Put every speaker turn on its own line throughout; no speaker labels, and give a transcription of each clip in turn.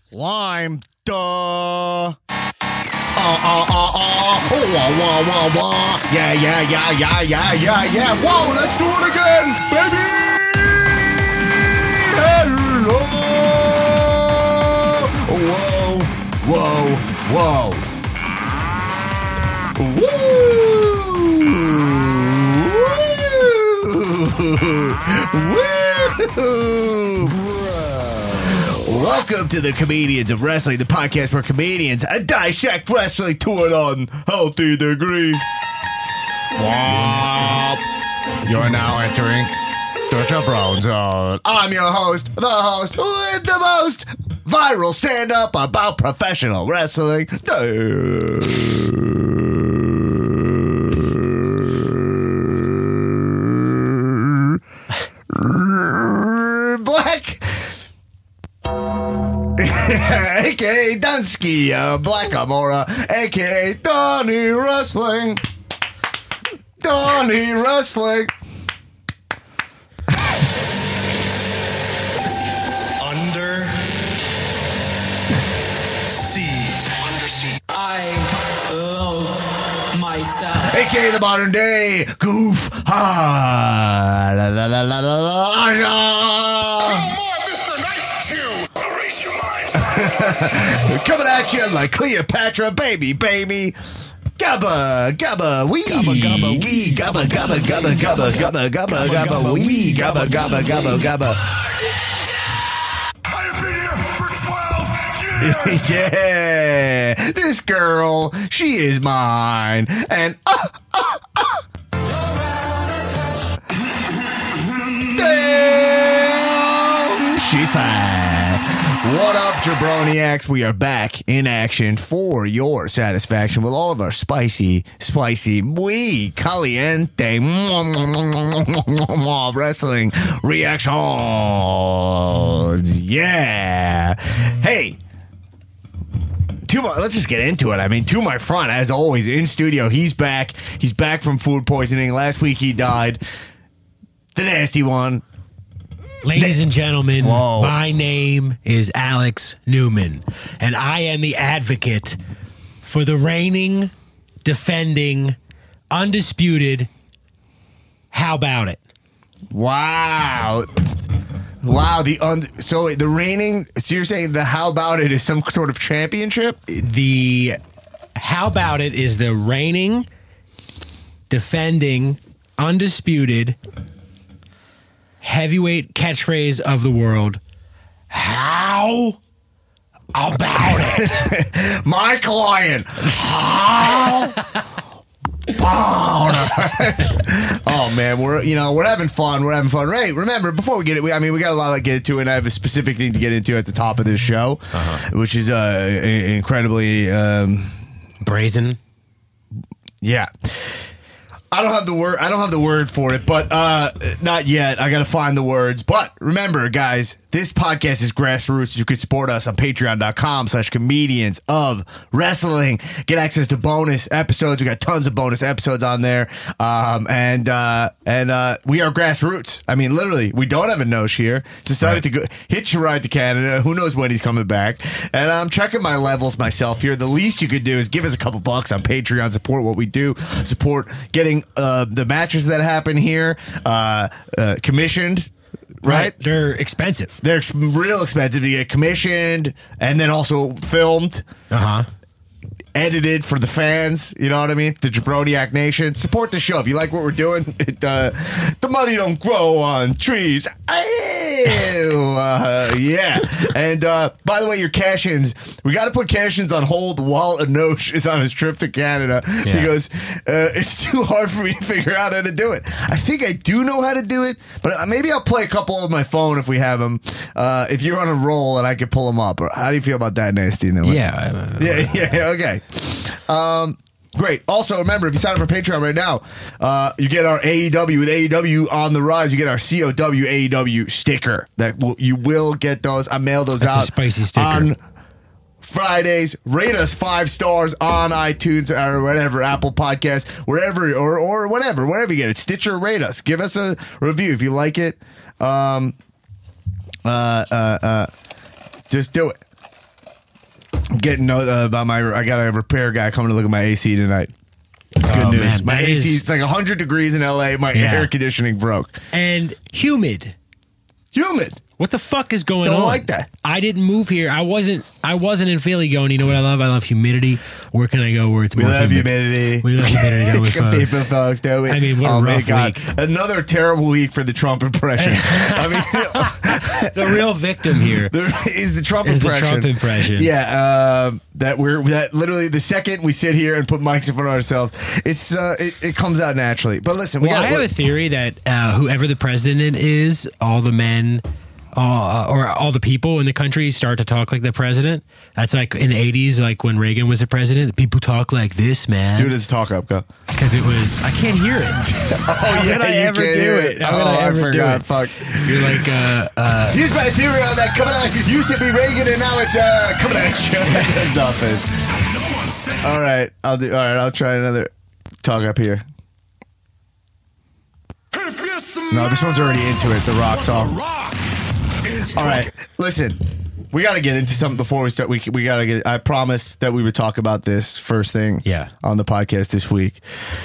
Lime, duh. Wah, wah, wah. Yeah. Whoa, let's do it again, baby. Hello. Whoa. Woo. Welcome to the Comedians of Wrestling, the podcast where comedians dissect wrestling to an unhealthy degree. You're now entering the Jabron Zone. I'm your host, the host with the most viral stand-up about professional wrestling. Black. A.K.A. Dunsky, Black Amora, A.K.A. Donnie Wrestling.
Undersea. I love myself.
A.K.A. the modern day Goof. Coming at you like Cleopatra, baby. Gabba, wee. Gabba, wee. Gabba, wee. Gabba.
I've been here for 12 years.
Yeah, this girl, she is mine. And damn, she's fine. What up, Jabroniacs? We are back in action for your satisfaction with all of our spicy, muy caliente wrestling reactions. Yeah. Hey. Let's just get into it. I mean, to my front, as always, in studio, he's back. He's back from food poisoning. Last week he died. The nasty one.
Ladies and gentlemen,
Whoa.
My name is Alex Newman, and I am the advocate for the reigning, defending, undisputed, how about it?
Wow. So the reigning, so you're saying the how about it is some sort of championship?
The how about it is the reigning, defending, undisputed, heavyweight catchphrase of the world. How about it?
My client. How about it? Oh man, we're having fun. Right? Remember, before we get it, we got a lot to get into, and I have a specific thing to get into at the top of this show, which is incredibly
Brazen.
Yeah. I don't have the word for it, but not yet. I got to find the words. But remember, guys, this podcast is grassroots. You can support us on patreon.com/comedians of wrestling. Get access to bonus episodes. We got tons of bonus episodes on there. And we are grassroots. I mean, literally, we don't have a nose here. Decided to go hitch a ride to Canada. Who knows when he's coming back? And I'm checking my levels myself here. The least you could do is give us a couple bucks on Patreon. Support what we do. Support getting the matches that happen here commissioned. Right?
They're expensive.
They're real expensive to get commissioned and then also filmed, edited for the fans. You know what I mean? The Jabroniac Nation. Support the show. If you like what we're doing, the money don't grow on trees. Yeah. And by the way, your cash-ins, we got to put cash-ins on hold while Anosh is on his trip to Canada. Yeah. He goes, it's too hard for me to figure out how to do it. I think I do know how to do it, but maybe I'll play a couple on my phone if we have them. If you're on a roll and I can pull them up. How do you feel about that, Nasty?
Yeah.
Yeah, okay. Great. Also, remember, if you sign up for Patreon right now, you get our AEW with AEW on the rise. You get our COW AEW sticker. You will get those. I mail those
That's
out.
a spicy sticker.
On Fridays. Rate us 5 stars on iTunes or whatever, Apple Podcasts, wherever, or whatever, wherever you get it. Stitcher, rate us. Give us a review if you like it. Just do it. I'm getting about I got a repair guy coming to look at my AC tonight. It's good news.
Man,
my AC, it's like 100 degrees in LA. My air conditioning broke.
And humid.
Humid.
What the fuck is going on?
Don't like that.
I didn't move here. I wasn't in Philly going, you know what I love? I love humidity. Where can I go where it's more
love
humid?
humidity.
We love humidity. Don't we, folks?
People, folks, don't we?
I mean, what a rough week.
Another terrible week for the Trump impression. I mean,
the real victim here
is the Trump
is
impression.
the Trump impression.
Yeah, that literally the second we sit here and put mics in front of ourselves, it comes out naturally. But listen,
I have a theory that whoever the president is, all the men or all the people in the country start to talk like the president. That's like in the 80s, like when Reagan was the president. People talk like this, man.
Dude, it's talk up, go.
Because I can't hear it.
How
could I ever do it? How could I ever
forgot.
do it?
Fuck.
You're like,
here's my theory on that. Coming at you. Used to be Reagan and now it's coming at you. Nothing. All right, I'll try another talk up here. No, this one's already into it. The Rock song. All right, listen. We got to get into something before we start. We got to get. I promised that we would talk about this first thing. On the podcast this week.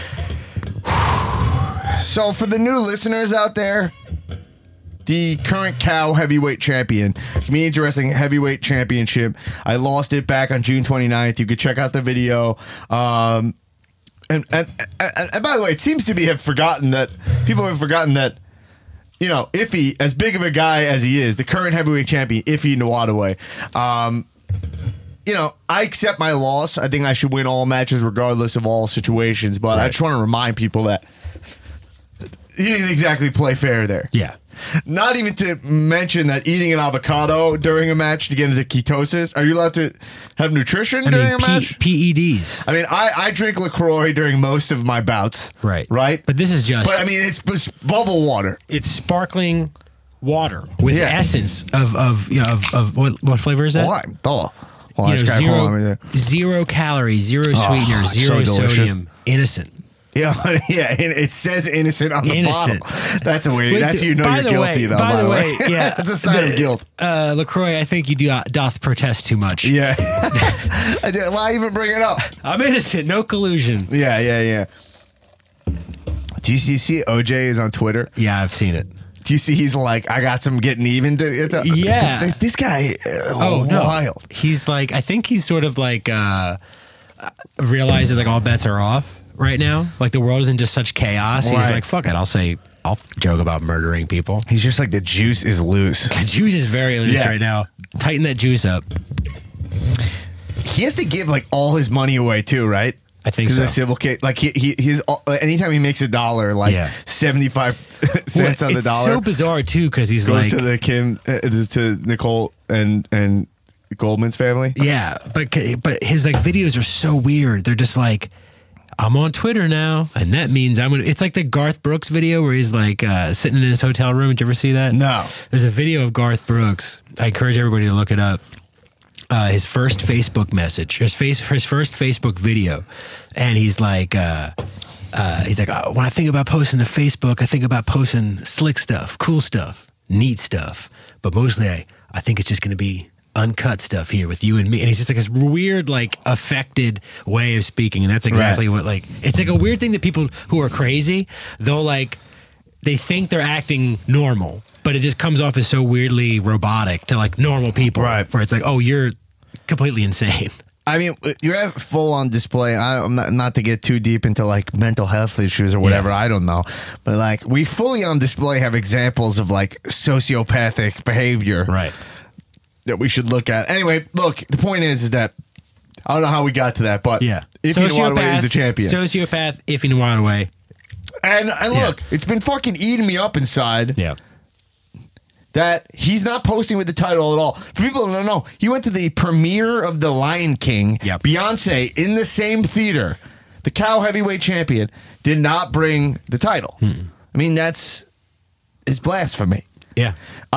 So for the new listeners out there, the current COW heavyweight champion, Comedians Wrestling Heavyweight Championship. I lost it back on June 29th. You could check out the video. And by the way, it seems to be people have forgotten that. You know, Iffy, as big of a guy as he is, the current heavyweight champion, Iffy Nwadaway, you know, I accept my loss. I think I should win all matches regardless of all situations, but I just want to remind people that he didn't exactly play fair there.
Yeah.
Not even to mention that eating an avocado during a match to get into ketosis. Are you allowed to have nutrition during a match?
PEDs.
I mean, I drink LaCroix during most of my bouts.
Right.
Right?
But this is just...
But I mean, it's bubble water.
It's sparkling water with essence of what flavor is that?
Lime. Well,
zero calories, zero sweeteners, zero sodium, innocent.
Yeah, it says innocent on the bottle. That's a weird. That's you're guilty, though.
By the way, yeah,
that's a sign of guilt.
LaCroix, I think you doth protest too much.
Yeah, I do. Why even bring it up?
I'm innocent, no collusion.
Yeah. Do you see OJ is on Twitter?
Yeah, I've seen it.
Do you see he's like, I got some getting even to?
Yeah,
this guy. Wild.
No, he's like, I think he's sort of like realizes like all bets are off right now. Like the world is in just such chaos. He's like, fuck it. I'll joke about murdering people.
He's just like, the juice is loose.
The juice is very loose right now. Tighten that juice up.
He has to give like all his money away too, right?
I think so.
Because a civil case, like his anytime he makes $1, like 75 cents on the dollar.
It's so bizarre too, because he's
goes
like
to the to Nicole and Goldman's family.
Yeah, but his like videos are so weird. They're just like, I'm on Twitter now, and that means I'm gonna. It's like the Garth Brooks video where he's like sitting in his hotel room. Did you ever see that?
No.
There's a video of Garth Brooks. I encourage everybody to look it up. His first Facebook message, his first Facebook video, and he's like, when I think about posting to Facebook, I think about posting slick stuff, cool stuff, neat stuff, but mostly I think it's just going to be uncut stuff here with you and me. And he's just like this weird, like affected way of speaking, and that's exactly what like it's like a weird thing that people who are crazy, they think they're acting normal, but it just comes off as so weirdly robotic to like normal people,
right?
Where it's like, oh, you're completely insane.
I mean, you're full on display. I'm not to get too deep into like mental health issues or whatever. I don't know, but like we fully on display have examples of like sociopathic behavior,
right?
That we should look at. Anyway, look, the point is that I don't know how we got to that, but Iffy Nwadaway is the champion.
Sociopath, Iffy Nwadaway.
And look, it's been fucking eating me up inside.
Yeah.
That he's not posting with the title at all. For people who don't know, he went to the premiere of The Lion King.
Yep.
Beyonce in the same theater. The COW heavyweight champion did not bring the title. I mean, it's blasphemy.
Yeah.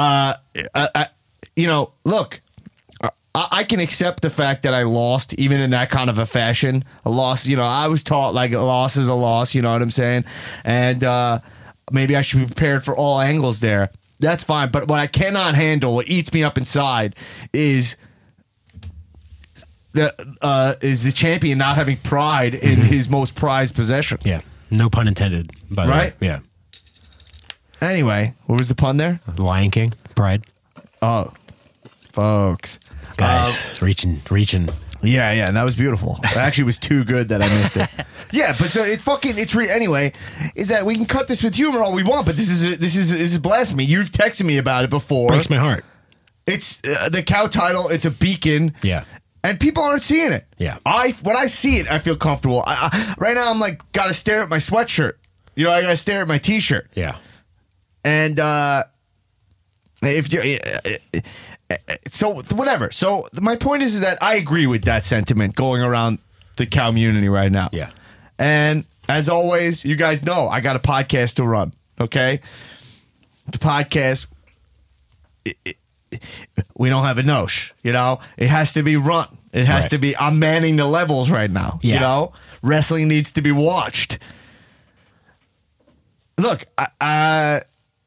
Look, I can accept the fact that I lost even in that kind of a fashion. A loss, I was taught like a loss is a loss, you know what I'm saying? And maybe I should be prepared for all angles there. That's fine. But what I cannot handle, what eats me up inside, is is the champion not having pride in his most prized possession.
Yeah. No pun intended, by the way.
Right?
Yeah.
Anyway, what was the pun there?
Lion King, pride.
Oh, folks.
Guys, reaching.
Yeah, and that was beautiful. It actually was too good that I missed it. Yeah, but so anyway, is that we can cut this with humor all we want, but this is blasphemy. You've texted me about it before.
Breaks my heart.
It's the cow title. It's a beacon.
Yeah.
And people aren't seeing it.
Yeah.
When I see it, I feel comfortable. Right now, I'm like, gotta stare at my sweatshirt. You know, I gotta stare at my t-shirt.
Yeah.
And if you, so whatever. So my point is that I agree with that sentiment going around the cow community right now.
Yeah.
And as always, you guys know I got a podcast to run. Okay. The podcast. We don't have a nosh, you know. It has to be run. It has to be. I'm manning the levels right now.
Yeah.
You know, wrestling needs to be watched. Look, I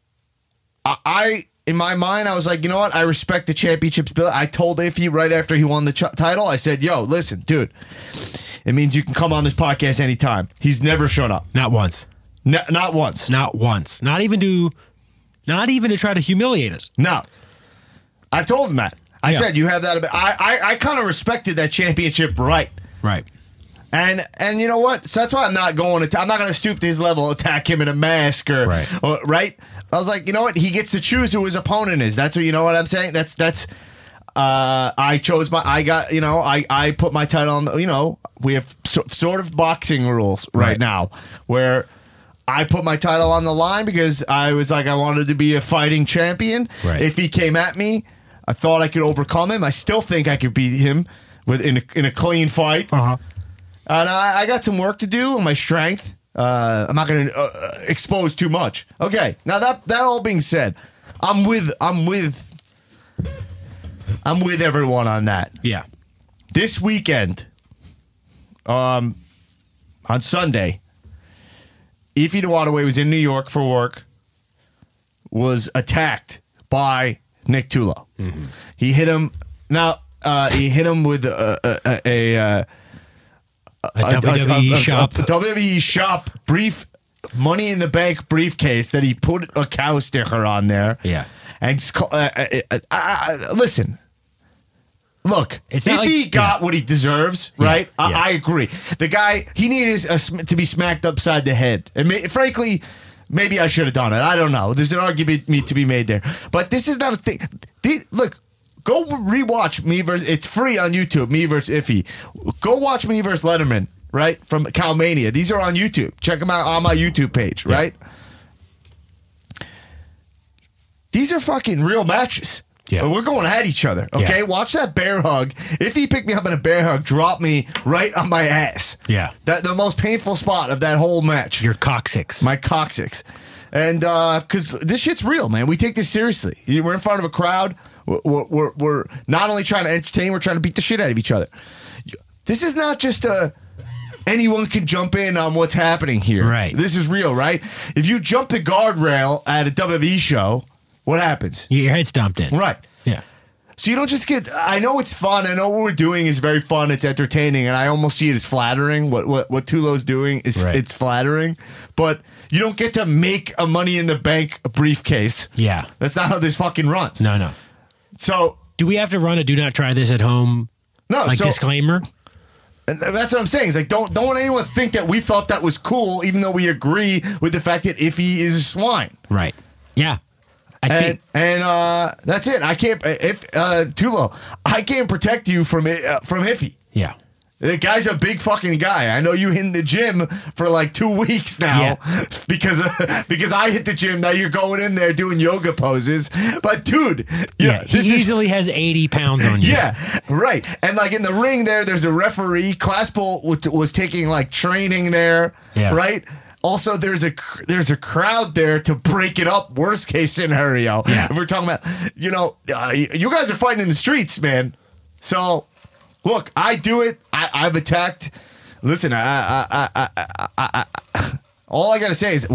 in my mind, I was like, you know what? I respect the championship's bill. I told Iffy right after he won the title. I said, "Yo, listen, dude. It means you can come on this podcast anytime." He's never shown up.
Not once.
Not once.
Not once. Not even to try to humiliate us.
No. I've told him that. I
Yeah.
said you have that. I kind of respected that championship right.
Right.
And you know what? So that's why I'm not going to. I'm not going to stoop to his level, attack him in a mask or right. I was like, you know what? He gets to choose who his opponent is. That's what you know what I'm saying. That's. I chose my. I got. You know. I put my title on. You know. We have sort of boxing rules right now where I put my title on the line because I was like I wanted to be a fighting champion.
Right.
If he came at me, I thought I could overcome him. I still think I could beat him in a clean fight.
Uh-huh.
And I got some work to do on my strength. I'm not going to expose too much. Okay. Now that all being said, I'm with everyone on that.
Yeah.
This weekend, on Sunday, Ify Nwadaway was in New York for work, was attacked by Nick Tulo. Mm-hmm. He hit him. Now he hit him with a WWE shop brief Money in the Bank briefcase that he put a cow sticker on there.
Yeah.
And listen. Look, if he got what he deserves, right?
Yeah.
I agree. The guy, he needed to be smacked upside the head. And frankly, maybe I should have done it. I don't know. There's an argument to be made there. But this is not a thing. Look, go rewatch me versus. It's free on YouTube. Me versus Iffy. Go watch me versus Letterman. Right from Cowmania. These are on YouTube. Check them out on my YouTube page. Right. These are fucking real matches. Yeah. We're going at each other. Okay. Yeah. Watch that bear hug. If he picked me up in a bear hug, drop me right on my ass.
Yeah.
The most painful spot of that whole match.
Your coccyx.
My coccyx. And because this shit's real, man. We take this seriously. We're in front of a crowd. We're not only trying to entertain, we're trying to beat the shit out of each other. This is not just anyone can jump in on what's happening here.
Right.
This is real, right? If you jump the guardrail at a WWE show, what happens?
Your head stomped in.
Right.
Yeah.
So you don't just get. I know it's fun. I know what we're doing is very fun. It's entertaining, and I almost see it as flattering. What Tulo's doing is it's flattering, but you don't get to make a Money in the Bank briefcase.
Yeah.
That's not how this fucking runs.
No.
So
do we have to run a do not try this at home?
No.
Disclaimer.
And that's what I'm saying. It's like don't anyone think that we thought that was cool, even though we agree with the fact that Iffy is a swine.
Right. Yeah.
And that's it. I can't Tulo. I can't protect you from Iffy.
Yeah.
The guy's a big fucking guy. I know you hit the gym for like 2 weeks now because I hit the gym. Now you're going in there doing yoga poses. But dude,
he easily has 80 pounds on you.
Yeah, right. And like in the ring there's a referee. Classpool was taking like training there. Yeah. Right. Also, there's a crowd there to break it up. Worst case scenario. Yeah. If we're talking about, you guys are fighting in the streets, man. So. Look, I do it. I've attacked. Listen, all I gotta say is,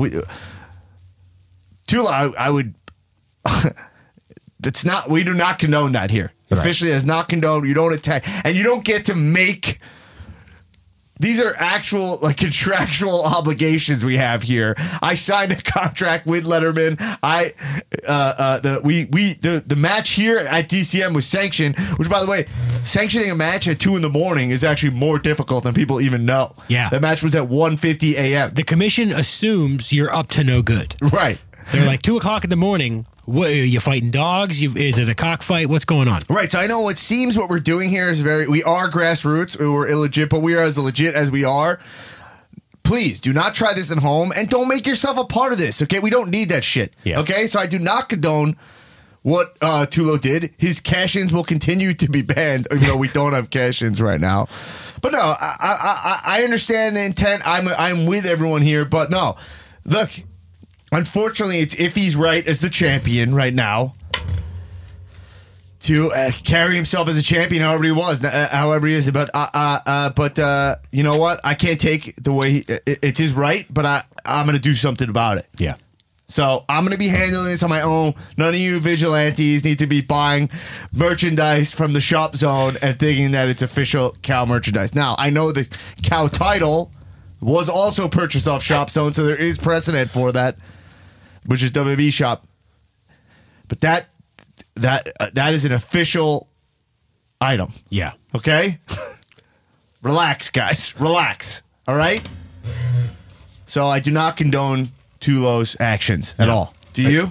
Tulo, I would. That's not. We do not condone that here. Officially has not condoned. You don't attack. And you don't get to make... These are actual, like, contractual obligations we have here. I signed a contract with Letterman. The match here at DCM was sanctioned, which, by the way, sanctioning a match at 2 a.m. is actually more difficult than people even know.
Yeah.
The match was at 1:50 a.m.
The commission assumes you're up to no good.
Right.
They're like 2 o'clock in the morning. What, are you fighting dogs? Is it a cockfight? What's going on?
Right, so I know it seems what we're doing here is we are grassroots, we're illegit, but we are as legit as we are. Please, do not try this at home, and don't make yourself a part of this, okay? We don't need that shit, okay? So I do not condone what Tulo did. His cash-ins will continue to be banned, even though we don't have cash-ins right now. But no, I understand the intent. I'm with everyone here, but no. Look, unfortunately, it's Iffy's right as the champion right now to carry himself as a champion however he is. But you know what? I can't take the way it's his right, but I'm going to do something about it.
Yeah.
So I'm going to be handling this on my own. None of you vigilantes need to be buying merchandise from the Shop Zone and thinking that it's official Cow merchandise. Now, I know the Cow title was also purchased off Shop Zone, so there is precedent for that, which is WWE Shop. But that is an official item.
Yeah.
Okay? Relax, guys. Relax. All right? So I do not condone Tulo's actions at all. Do you?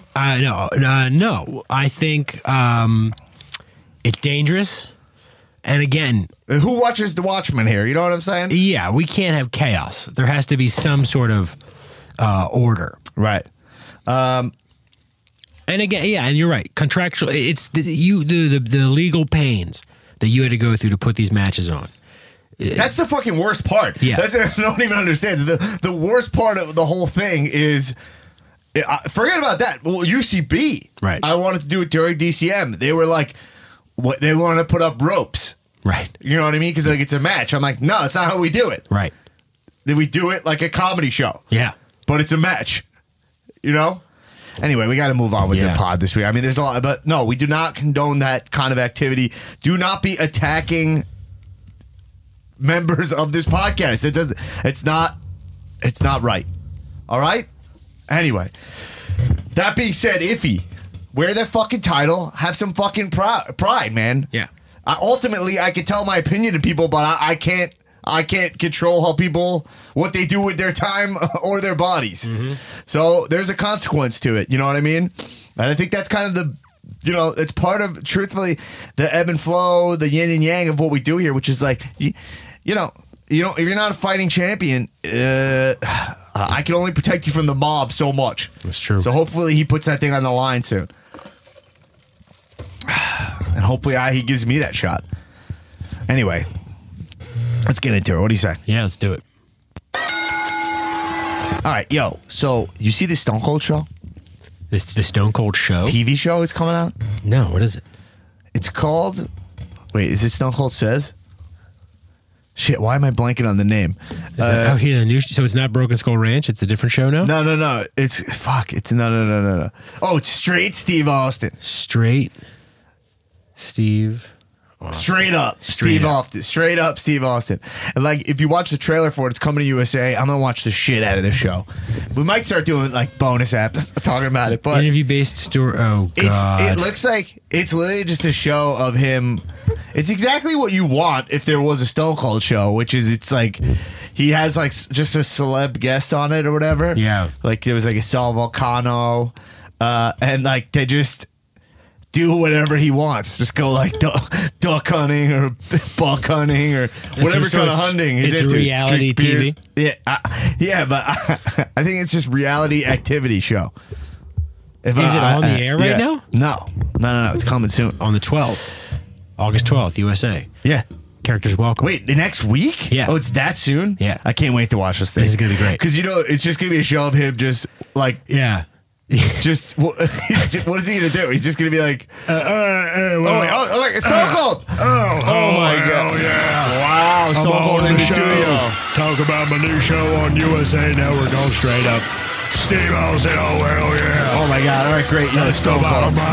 No. I think it's dangerous. And again,
who watches The Watchmen here? You know what I'm saying?
Yeah, we can't have chaos. There has to be some sort of order.
Right.
And again, yeah, and you're right. Contractual, it's the legal pains that you had to go through to put these matches on.
That's the fucking worst part.
Yeah.
I don't even understand. The worst part of the whole thing is, forget about that. Well, UCB,
right?
I wanted to do it during DCM. They were like, what? They wanted to put up ropes,
right?
You know what I mean? Because like it's a match. I'm like, no, that's not how we do it.
Right?
Then we do it like a comedy show.
Yeah,
but it's a match. You know. Anyway, we got to move on with the pod this week. I mean, there's a lot, but no, we do not condone that kind of activity. Do not be attacking members of this podcast. It's not right. All right? Anyway, that being said, Iffy, wear that fucking title, have some fucking pride, man.
Yeah.
Ultimately, I can tell my opinion to people, but I can't control what they do with their time or their bodies. Mm-hmm. So there's a consequence to it. You know what I mean? And I think that's kind of it's part of, truthfully, the ebb and flow, the yin and yang of what we do here, which is like, if you're not a fighting champion, I can only protect you from the mob so much.
That's true.
So hopefully he puts that thing on the line soon. And hopefully he gives me that shot. Anyway, let's get into it. What do you say?
Yeah, let's do it.
All right, yo. So you see this Stone Cold show?
The Stone Cold show?
TV show is coming out?
No, what is it?
It's called... Wait, is it Stone Cold Says? Shit, why am I blanking on the name?
Here's a new... So it's not Broken Skull Ranch? It's a different show now?
No. It's... Fuck. It's... No. Oh, it's Straight Steve Austin.
Straight Steve...
Straight up Steve Austin. And like, if you watch the trailer for it, it's coming to USA. I'm gonna watch the shit out of this show. We might start doing like bonus apps talking about it, but
interview-based story. Oh god,
it looks like it's literally just a show of him. It's exactly what you want if there was a Stone Cold show, which is it's like he has like just a celeb guest on it or whatever.
Yeah,
like there was like a Sal Vulcano, and like they just do whatever he wants. Just go like duck hunting or buck hunting or whatever kind of hunting.
It's reality TV.
Yeah, but I think it's just reality activity show.
Is it on the air right now?
No. It's coming soon.
On the 12th. August 12th, USA.
Yeah.
Characters welcome.
Wait, the next week?
Yeah.
Oh, it's that soon?
Yeah.
I can't wait to watch this thing.
This is going to be great.
Because, it's just going to be a show of him just like...
Yeah.
Just what is he gonna do? He's just gonna be like, it's Stone Cold. Oh my god!
Yeah!
Wow, Stone Cold in the studio.
Talk about my new show on USA Network. Going straight up. Steve Austin. Oh hell yeah!
Oh my god! All right, great.
That's
Stone
the bottom
Cold.
line.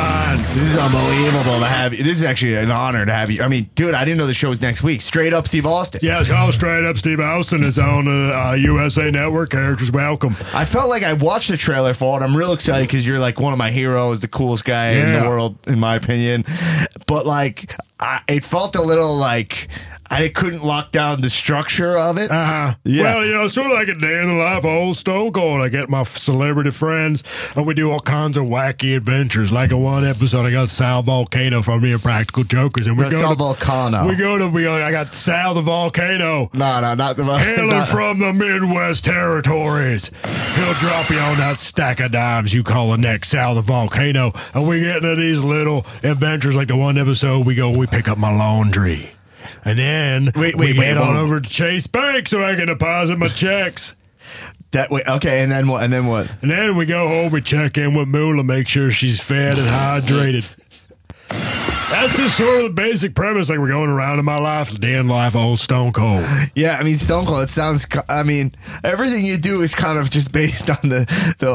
This is unbelievable to have you. This is actually an honor to have you. I mean, dude, I didn't know the show was next week. Straight Up Steve Austin.
Yeah, it's called Straight Up Steve Austin. It's on the USA Network. Characters welcome.
I felt like I watched the trailer for it. I'm real excited because you're like one of my heroes, the coolest guy in the world, in my opinion. But like, it felt a little like I couldn't lock down the structure of it.
Yeah. Well, you know, sort of like a day in the life of old Stone Cold. I get my celebrity friends, and we do all kinds of wacky adventures. Like in one episode, I got Sal Volcano from the Impractical Jokers, and
Sal Volcano.
I got Sal the Volcano.
No, not the
Hailing from the Midwest territories. He'll drop you on that stack of dimes you call the next Sal the Volcano, and we get into these little adventures. Like the one episode, we pick up my laundry. And then we head on over to Chase Bank so I can deposit my checks.
Okay, and then what? And
then we go home, we check in with Moolah, make sure she's fed and hydrated. That's just sort of the basic premise. Like we're going around in my life, the day in life, old Stone Cold.
Yeah, I mean Stone Cold. It sounds. I mean everything you do is kind of just based on the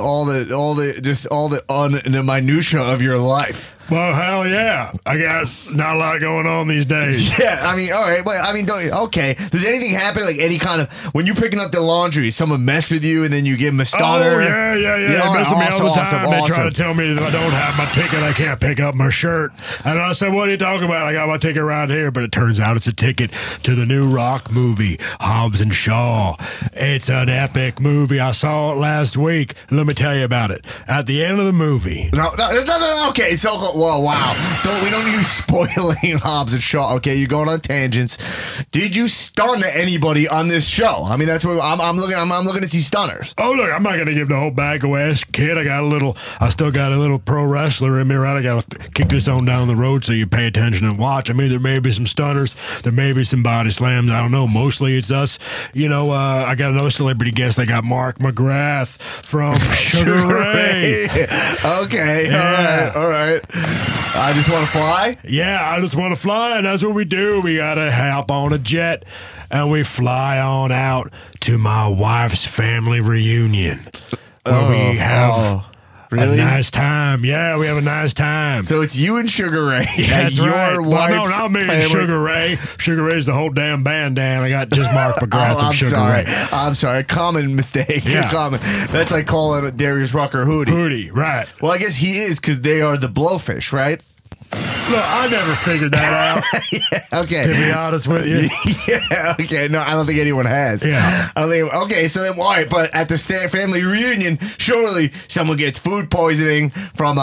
minutia of your life.
Well, hell yeah. I got not a lot going on these days.
Yeah, I mean, all right. But I mean, okay. Does anything happen, like any kind of, when you're picking up the laundry, someone mess with you and then you give them a stunner?
Oh, yeah. They mess with me all the time. They try to tell me that I don't have my ticket, I can't pick up my shirt. And I said, what are you talking about? I got my ticket right here. But it turns out it's a ticket to the new rock movie, Hobbs and Shaw. It's an epic movie. I saw it last week. Let me tell you about it. At the end of the movie.
No, okay, so whoa, wow. We don't use spoiling Hobbs and Shaw. Okay, you're going on tangents. Did you stun anybody on this show? I mean, that's what I'm looking to see stunners.
Oh, look, I'm not going to give the whole bag away, kid. I still got a little pro wrestler in me, right? I got to kick this on down the road so you pay attention and watch. I mean, there may be some stunners. There may be some body slams. I don't know. Mostly it's us. You know, I got another celebrity guest. I got Mark McGrath from Sugar Ray.
Okay,
yeah.
All right. I just want to fly?
Yeah, I just want to fly, and that's what we do. We got to hop on a jet, and we fly on out to my wife's family reunion, where we have a nice time. Yeah, we have a nice time.
So it's you and Sugar Ray.
That's
your
right.
wife's
Well, no, not me and
family.
Sugar Ray. Sugar Ray's the whole damn band, Dan. I got just Mark McGrath from Sugar Ray.
I'm sorry. Common mistake.
Yeah.
Common. That's like calling Darius Rucker Hootie.
Hootie, right.
Well, I guess he is because they are the Blowfish, right?
Look, I never figured that out.
Yeah, okay.
To be honest with you.
Yeah, okay. No, I don't think anyone has.
Yeah.
I don't think, okay, so then why? But at the family reunion, surely someone gets food poisoning from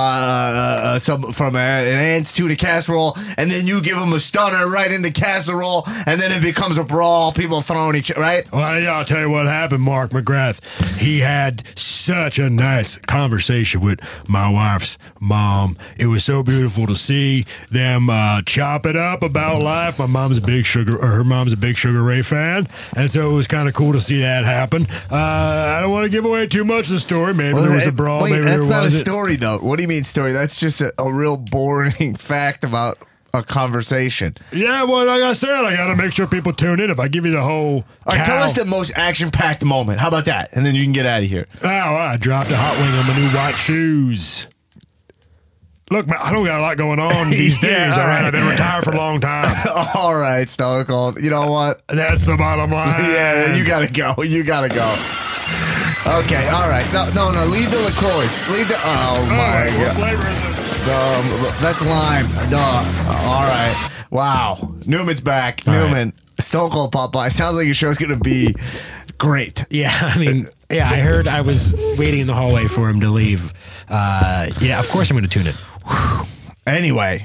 an aunt's tuna casserole, and then you give them a stunner right in the casserole, and then it becomes a brawl. People throwing each other, right?
Well, yeah, I'll tell you what happened, Mark McGrath. He had such a nice conversation with my wife's mom. It was so beautiful to see them chop it up about life. Her mom's a big Sugar Ray fan, and so it was kind of cool to see that happen. I don't want to give away too much of the story. Maybe there was a brawl. Maybe
that's
there
not
wasn't.
a story, though. What do you mean story? That's just a real boring fact about a conversation.
Yeah, well, like I said, I got to make sure people tune in. If I give you the whole
all right, tell us the most action-packed moment. How about that? And then you can get out of here.
Oh, I dropped a hot wing on my new white shoes. Look, man, I don't got a lot going on these days.
Yeah,
all right, I've been retired for a long time.
All right, Stone Cold. You know what?
That's the bottom line.
Yeah, you gotta go. You gotta go. Okay, all right. No. Leave the LaCroix. Leave the. Oh my
What
god.
flavor is it?
That's lime. All right. Wow. Newman's back.
All
Newman. Stone Cold Popeye. Sounds like your show's gonna be great.
Yeah, I mean, yeah, I heard. I was waiting in the hallway for him to leave. Yeah, of course I'm going to tune in.
Anyway.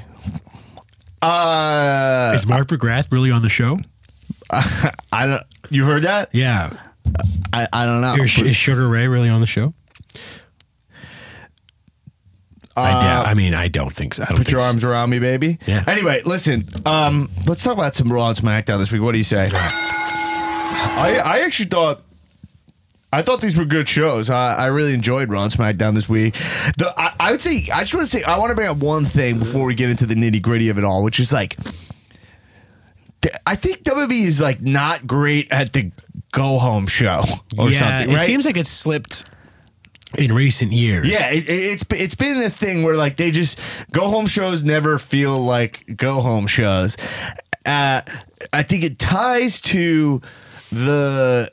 Is Mark McGrath really on the show?
I don't. You heard that?
Yeah.
I don't know.
Is Sugar Ray really on the show? I don't think so.
Put your arms around me, baby.
Yeah.
Anyway, listen. Let's talk about some Raw and SmackDown this week. What do you say? I actually thought. I thought these were good shows. I really enjoyed Raw and SmackDown this week. I would say, I just want to say, I want to bring up one thing before we get into the nitty gritty of it all, which is like, I think WWE is like not great at the go home show or something. Right?
It seems like it's slipped in recent years.
Yeah, it's been a thing where like they just go home shows never feel like go home shows. I think it ties to the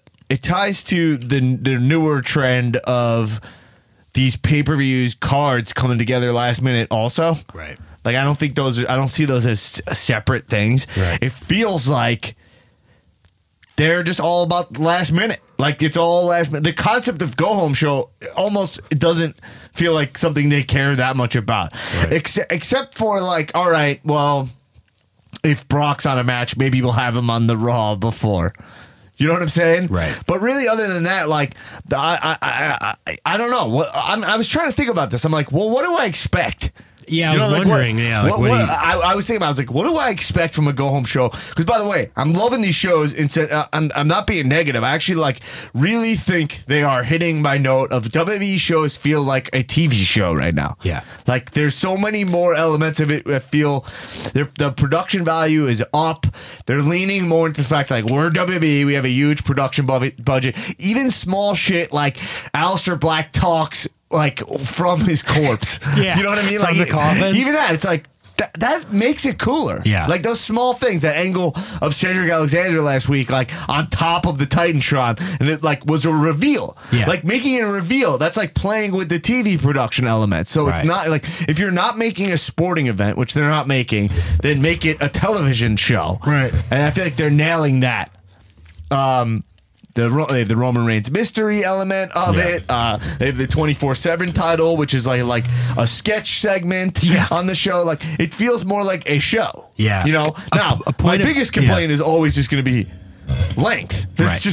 newer trend of these pay-per-views cards coming together last minute also.
Right.
Like I don't see those as separate things.
Right.
It feels like they're just all about last minute. Like it's all last minute. The concept of go home show almost doesn't feel like something they care that much about.
Right.
Except for like, all right, well, if Brock's on a match, maybe we'll have him on the Raw before. You know what I'm saying?
Right.
But really, other than that, like, I don't know. I was trying to think about this. I'm like, well, what do I expect?
Yeah, I
You know,
was
like,
wondering.
I was thinking about. I was like, what do I expect from a go home show? Because by the way, I'm loving these shows. Instead, I'm not being negative. I actually like really think they are hitting my note of WWE shows feel like a TV show right now.
Yeah.
Like there's so many more elements of it that feel the production value is up. They're leaning more into the fact like we're WWE. We have a huge production budget. Even small shit like Aleister Black talks like from his corpse.
Yeah.
You know what I mean?
From
Like
the coffin?
Even that, it's like that makes it cooler.
Yeah.
Like those small things, that angle of Cedric Alexander last week, like on top of the Titantron, and it like was a reveal.
Yeah.
Like making it a reveal, that's like playing with the TV production element. So
Right.
it's not like if you're not making a sporting event, which they're not making, then make it a television show.
Right.
And I feel like they're nailing that. They have the Roman Reigns mystery element of
Yeah.
it. They have the 24/7 title, which is like a sketch segment on the show. Like it feels more like a show.
Yeah.
You know. Now,
a
my
point of-
biggest complaint is always just going to be length.
Right.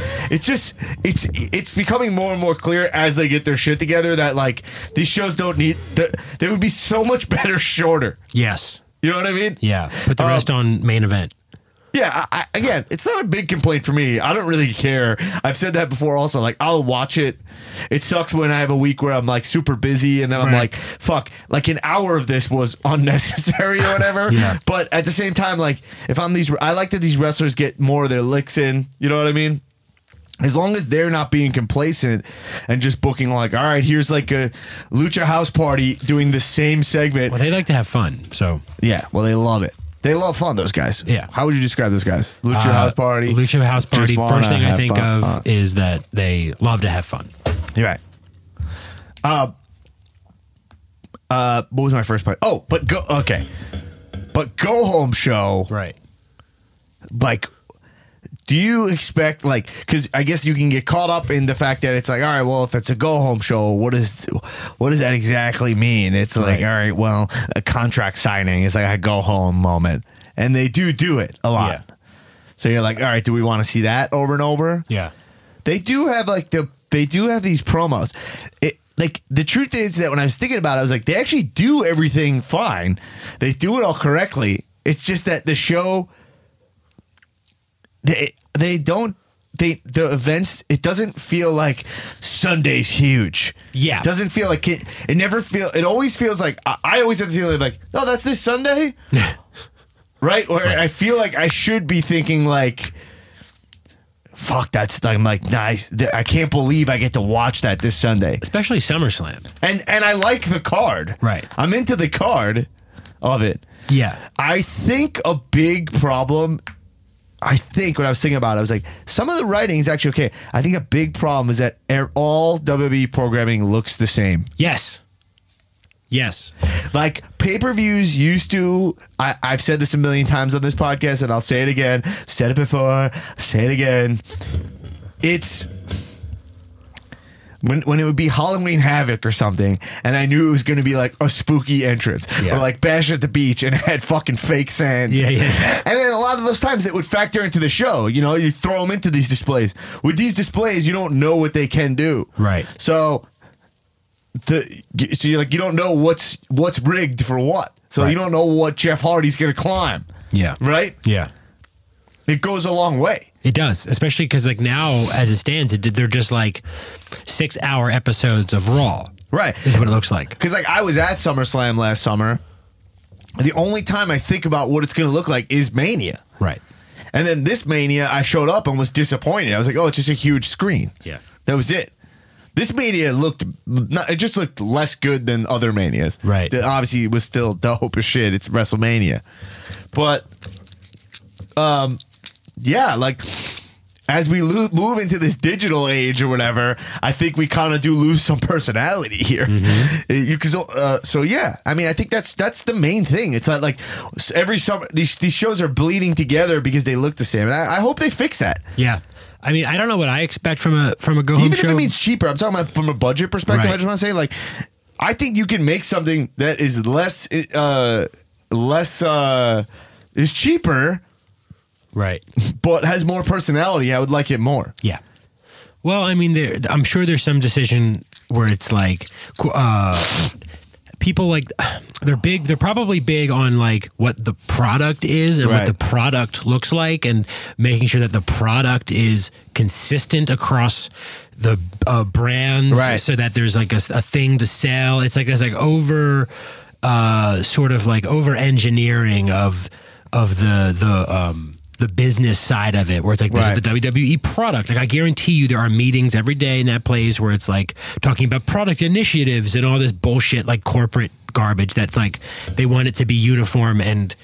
It's becoming more and more clear as they get their shit together that like these shows don't need. They would be so much better shorter.
Yes.
You know what I mean?
Yeah. Put the rest on main event.
Yeah, again, it's not a big complaint for me. I don't really care. I've said that before also. Like, I'll watch it. It sucks when I have a week where I'm, like, super busy, and then I'm like, fuck, like, an hour of this was unnecessary or whatever.
Yeah.
But at the same time, like, if I'm I like that these wrestlers get more of their licks in. You know what I mean? As long as they're not being complacent and just booking, like, all right, here's, like, a Lucha House Party doing the same segment.
Well, they like to have fun, so.
Yeah, well, they love it. They love fun, those guys.
Yeah.
How would you describe those guys? Lucha House Party.
Lucha House Party.
Just wanna
First thing I
have
think
fun.
of is that they love to have fun.
You're right. What was my first part? Oh, but go home show.
Right.
Like, do you expect like? Because I guess you can get caught up in the fact that it's like, all right, well, if it's a go home show, what does that exactly mean? It's like,
Right.
all right, well, a contract signing is like a go home moment, and they do it a lot.
Yeah.
So you're like, all right, do we want to see that over and over?
Yeah.
They do have these promos. Like the truth is that when I was thinking about it, I was like, they actually do everything fine. They do it all correctly. It's just that the show, the events, it doesn't feel like Sunday's huge.
Yeah.
It doesn't feel like it always feels like, I always have the feeling like, oh, that's this Sunday? Right? Or I feel like I should be thinking like, fuck, I'm like, nice. I can't believe I get to watch that this Sunday.
Especially SummerSlam.
And I like the card.
Right.
I'm into the card of it.
Yeah.
I think a big problem, when I was thinking about it, I was like, some of the writing is actually okay. I think a big problem is that all WWE programming looks the same.
Yes. Yes.
Like pay-per-views used to, I've said this a million times on this podcast and I'll say it again, said it before, say it again. It's when it would be Halloween Havoc or something and I knew it was going to be like a spooky entrance or like Bash at the Beach and it had fucking fake sand.
Yeah.
And then a lot of those times it would factor into the show. You know, you throw them into these displays. With these displays, you don't know what they can do.
Right.
So you're like, you don't know what's rigged for what. So
Right.
you don't know what Jeff Hardy's going to climb.
Yeah.
Right?
Yeah.
It goes a long way.
It does, especially because like now, as it stands, they're just like 6-hour episodes of Raw.
Right.
Is what it looks like.
Because like I was at SummerSlam last summer. The only time I think about what it's going to look like is Mania.
Right.
And then this Mania, I showed up and was disappointed. I was like, oh, it's just a huge screen.
Yeah.
That was it. This Mania it just looked less good than other Manias.
Right.
Obviously, it was still dope as shit. It's WrestleMania. But, yeah, like, as we move into this digital age or whatever, I think we kind of do lose some personality here. So yeah, I mean, I think that's the main thing. It's not like every summer these shows are bleeding together because they look the same, and I hope they fix that.
Yeah. I mean, I don't know what I expect from a go home show.
Even if it means cheaper, I'm talking about from a budget perspective.
Right.
I just want to say, like, I think you can make something that is less is cheaper,
Right.
but has more personality. I would like it more.
Yeah. Well, I mean, I'm sure there's some decision where it's like people like they're probably big on like what the product is and what the product looks like, and making sure that the product is consistent across the brands, so that there's like a thing to sell. It's like there's like over engineering of the business side of it, where it's like, this is the WWE product. Like, I guarantee you there are meetings every day in that place where it's like talking about product initiatives and all this bullshit, like corporate garbage that's like they want it to be uniform and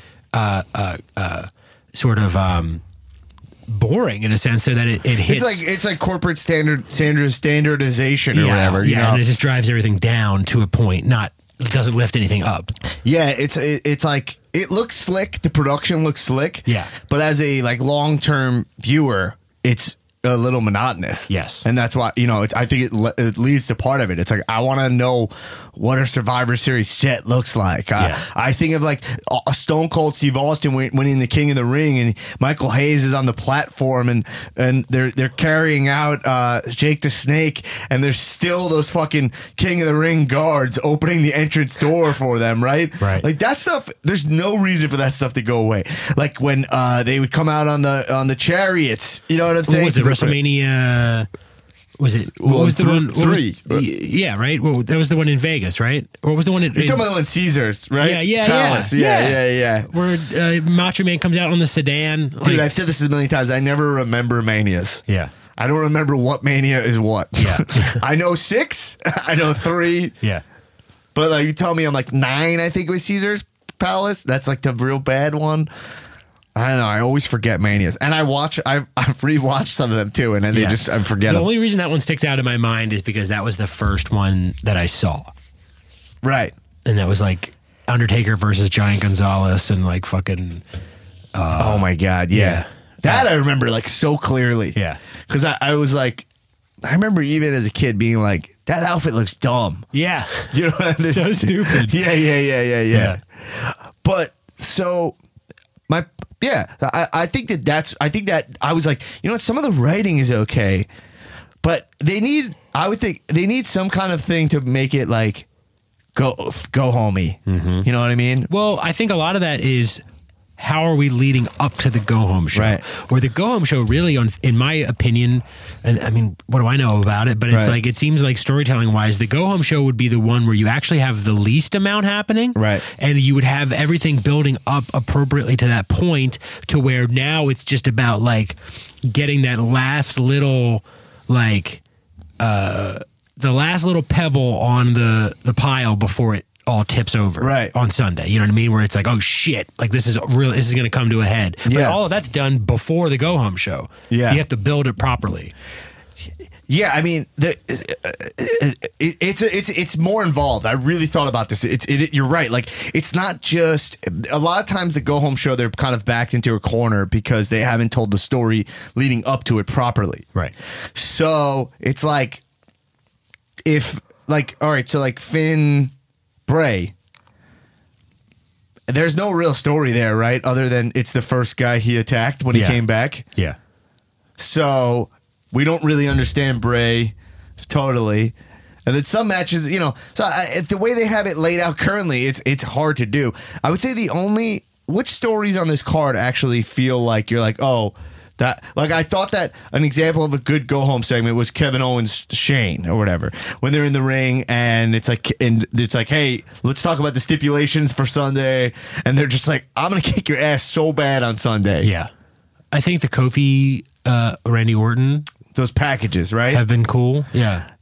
boring in a sense, so that it hits.
It's like corporate standardization or whatever.
Yeah, and it just drives everything down to a point. It doesn't lift anything up.
Yeah, it's like, it looks slick. The production looks slick.
Yeah.
But as a like long-term viewer, it's a little monotonous.
Yes.
And that's why, I think it leads to part of it. It's like, I want to know what a Survivor Series set looks like. I think of like a Stone Cold Steve Austin winning the King of the Ring, and Michael Hayes is on the platform, and they're carrying out Jake the Snake, and there's still those fucking King of the Ring guards opening the entrance door for them, right?
Right.
Like, that stuff, there's no reason for that stuff to go away. Like when they would come out on the chariots, you know what I'm saying?
What was it, WrestleMania? Was it? What was the one?
Three.
Yeah, right. Well, that was the one in Vegas, right? Or what was the one?
You're talking about the one in Caesars, right?
Yeah.
Palace. Yeah.
Where Macho Man comes out on the sedan.
Dude, I've said this a million times. I never remember Manias.
Yeah.
I don't remember what Mania is what.
Yeah.
I know 6. I know 3.
Yeah.
But like, you tell me I'm like 9, I think, with Caesars Palace. That's like the real bad one. I don't know. I always forget Manias, and I've rewatched some of them too, and then I forget
The
them.
only reason that one sticks out in my mind is because that was the first one that I saw,
Right?
and that was like Undertaker versus Giant Gonzalez, and like fucking.
Oh my god, yeah. That I remember like so clearly.
Yeah.
Because I was like, I remember even as a kid being like, that outfit looks dumb.
Yeah.
You know what I mean?
So stupid.
Yeah. But so I think that I was like, some of the writing is okay, but I would think they need some kind of thing to make it like go homey. Mm-hmm. You know what I mean?
Well, I think a lot of that is, how are we leading up to the go home show?
Right.
Where the go home show really, in my opinion, and I mean, what do I know about it? But it's like, it seems like storytelling wise, the go home show would be the one where you actually have the least amount happening.
Right.
And you would have everything building up appropriately to that point, to where now it's just about like getting that last little, like, the last little pebble on the pile before it all tips over on Sunday. You know what I mean? Where it's like, oh shit, like this is going to come to a head. But all of that's done before the go home show. Yeah. You have to build it properly.
Yeah, I mean, it's more involved. I really thought about this. You're right. Like, it's not just, a lot of times the go home show, they're kind of backed into a corner because they haven't told the story leading up to it properly.
Right.
So it's like, all right, so like Finn Bray, there's no real story there, right? Other than it's the first guy he attacked when he came back.
Yeah.
So we don't really understand Bray totally. And then some matches, the way they have it laid out currently, it's hard to do. I would say which stories on this card actually feel like you're like, oh, that, like, I thought that an example of a good go home segment was Kevin Owens Shane or whatever, when they're in the ring and it's like, hey, let's talk about the stipulations for Sunday, and they're just like, I'm gonna kick your ass so bad on Sunday.
Yeah, I think the Kofi Randy Orton,
those packages, right,
have been cool. Yeah,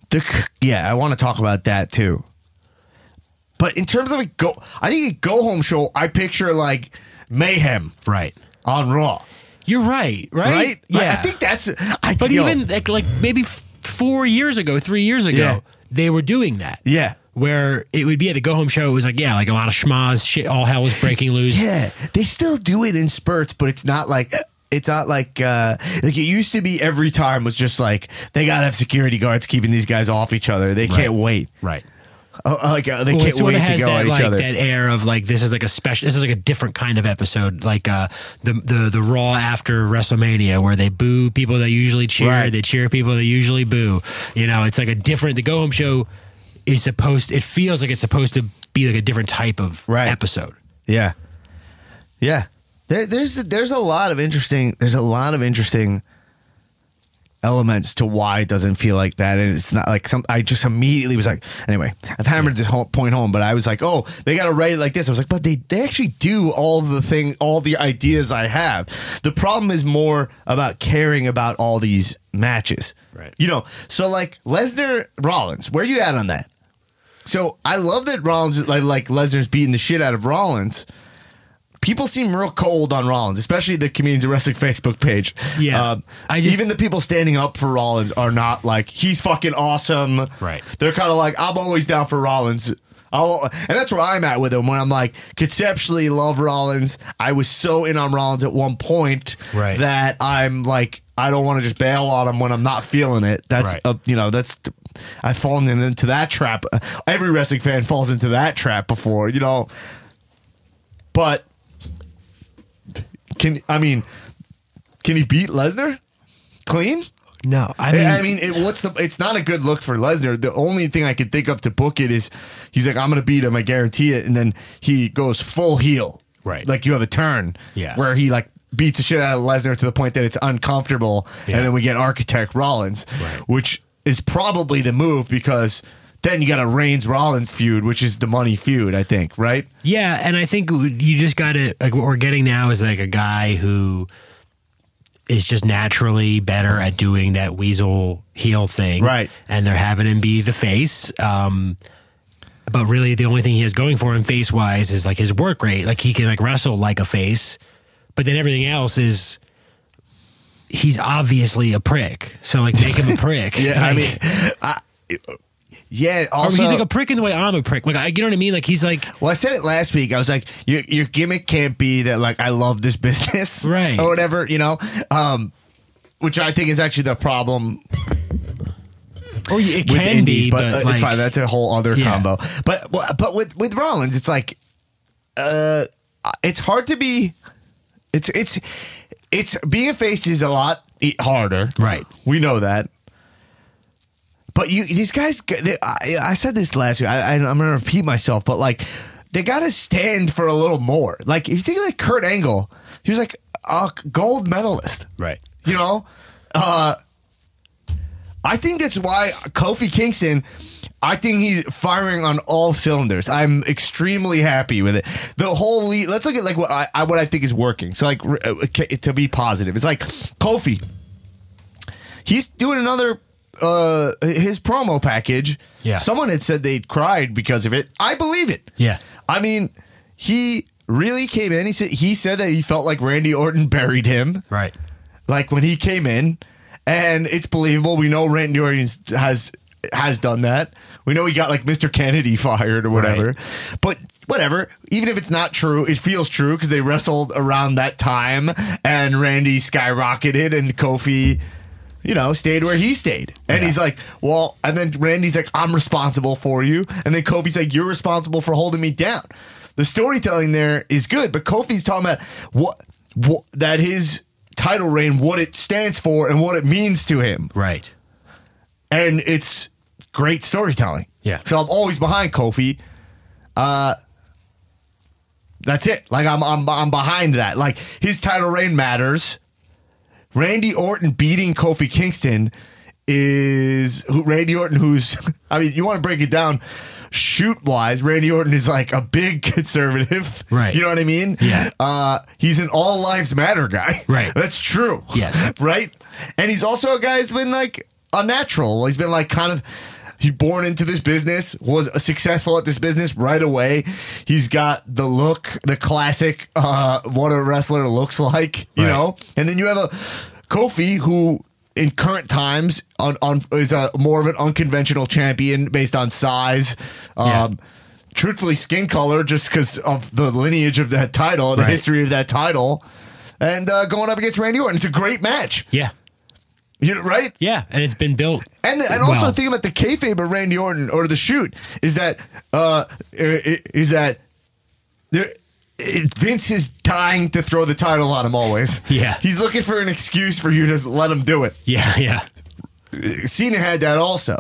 I want to talk about that too. But in terms of I think a go home show, I picture like mayhem
Right.
on Raw.
You're right.
Right?
Yeah.
I think that's.
But even like maybe 4 years ago, 3 years ago,
Yeah.
they were doing that.
Yeah.
Where it would be at a go home show. It was like, like a lot of schmaz, shit, all hell was breaking loose.
Yeah, they still do it in spurts, but it's not like it used to be. Every time was just like they gotta have security guards keeping these guys off each other. They can't wait.
Right.
They
Well,
can't
it sort
wait
of
to
has
go
that
at each
like
other.
that air of like this is like a different kind of episode, like the Raw after WrestleMania where they boo people that usually cheer,
Right.
they cheer people that usually boo. You know, it's like a different. The go home show is supposed. It feels like it's supposed to be like a different type of episode.
Yeah, yeah. There's a lot of interesting. There's a lot of interesting elements to why it doesn't feel like that, and it's not like I just immediately was like, anyway, I've hammered this whole point home, but I was like, oh, they got to write it like this. I was like, but they actually do all the ideas I have. The problem is more about caring about all these matches,
right?
You know, so like Lesnar Rollins, where you at on that? So I love that Rollins like Lesnar's beating the shit out of Rollins. People seem real cold on Rollins, especially the Comedians of Wrestling Facebook page.
Yeah.
Even the people standing up for Rollins are not like, he's fucking awesome.
Right.
They're kind of like, I'm always down for Rollins. And that's where I'm at with him, when I'm like, conceptually love Rollins. I was so in on Rollins at one point that I'm like, I don't want to just bail on him when I'm not feeling it. That's, I've fallen into that trap. Every wrestling fan falls into that trap before, But can he beat Lesnar clean?
No,
it's not a good look for Lesnar. The only thing I could think of to book it is he's like, I'm going to beat him, I guarantee it, and then he goes full heel,
right?
Like you have a turn, where he like beats the shit out of Lesnar to the point that it's uncomfortable, and then we get Architect Rollins, which is probably the move because then you got a Reigns Rollins feud, which is the money feud, I think, right?
Yeah, and I think you just got to like what we're getting now is like a guy who is just naturally better at doing that weasel heel thing.
Right.
And they're having him be the face. But really the only thing he has going for him face-wise is like his work rate. Like he can like wrestle like a face, but then everything else is he's obviously a prick. So like make him a prick.
Yeah, also,
he's like a prick in the way I'm a prick. Like, you know what I mean? Like he's like.
Well, I said it last week. I was like, your gimmick can't be that like I love this business,
right,
or whatever, which I think is actually the problem.
Or it
with
can
indies,
be,
but
like,
it's fine. That's a whole other combo. But with Rollins, it's like, it's hard to be. It's being a face is a lot harder,
right?
We know that. But these guys, I said this last week. I'm going to repeat myself, but like, they got to stand for a little more. Like, if you think of like Kurt Angle, he was like a gold medalist,
right?
I think that's why Kofi Kingston, I think he's firing on all cylinders. I'm extremely happy with it. The whole lead, let's look at like what I think is working. So like to be positive, it's like Kofi. He's doing another. His promo package.
Yeah.
Someone had said they cried because of it. I believe it.
Yeah.
I mean, he really came in. He said that he felt like Randy Orton buried him.
Right.
Like when he came in, and it's believable. We know Randy Orton has done that. We know he got like Mr. Kennedy fired or whatever. Right. But whatever. Even if it's not true, it feels true because they wrestled around that time, and Randy skyrocketed, and Kofi, stayed where he stayed. And he's like, well, and then Randy's like, I'm responsible for you. And then Kofi's like, you're responsible for holding me down. The storytelling there is good, but Kofi's talking about what that his title reign, what it stands for and what it means to him.
Right.
And it's great storytelling.
Yeah.
So I'm always behind Kofi. That's it. Like I'm behind that. Like his title reign matters. Randy Orton beating Kofi Kingston is Randy Orton, who's, I mean, you want to break it down shoot wise, Randy Orton is like a big conservative.
Right.
You know what I mean?
Yeah.
He's an all lives matter guy.
Right.
That's true.
Yes.
Right. And he's also a guy who's been like a natural. He's been like kind of, He born into this business, was successful at this business right away. He's got the look, the classic what a wrestler looks like, you know. And then you have a Kofi who, in current times, is more of an unconventional champion based on size. Truthfully, skin color, just because of the lineage of that title, the history of that title, and going up against Randy Orton. It's a great match.
Yeah.
Right?
Yeah, and it's been built.
And also the thing about the kayfabe of Randy Orton, or the shoot, is that Vince is dying to throw the title on him always.
Yeah.
He's looking for an excuse for you to let him do it.
Yeah.
Cena had that also.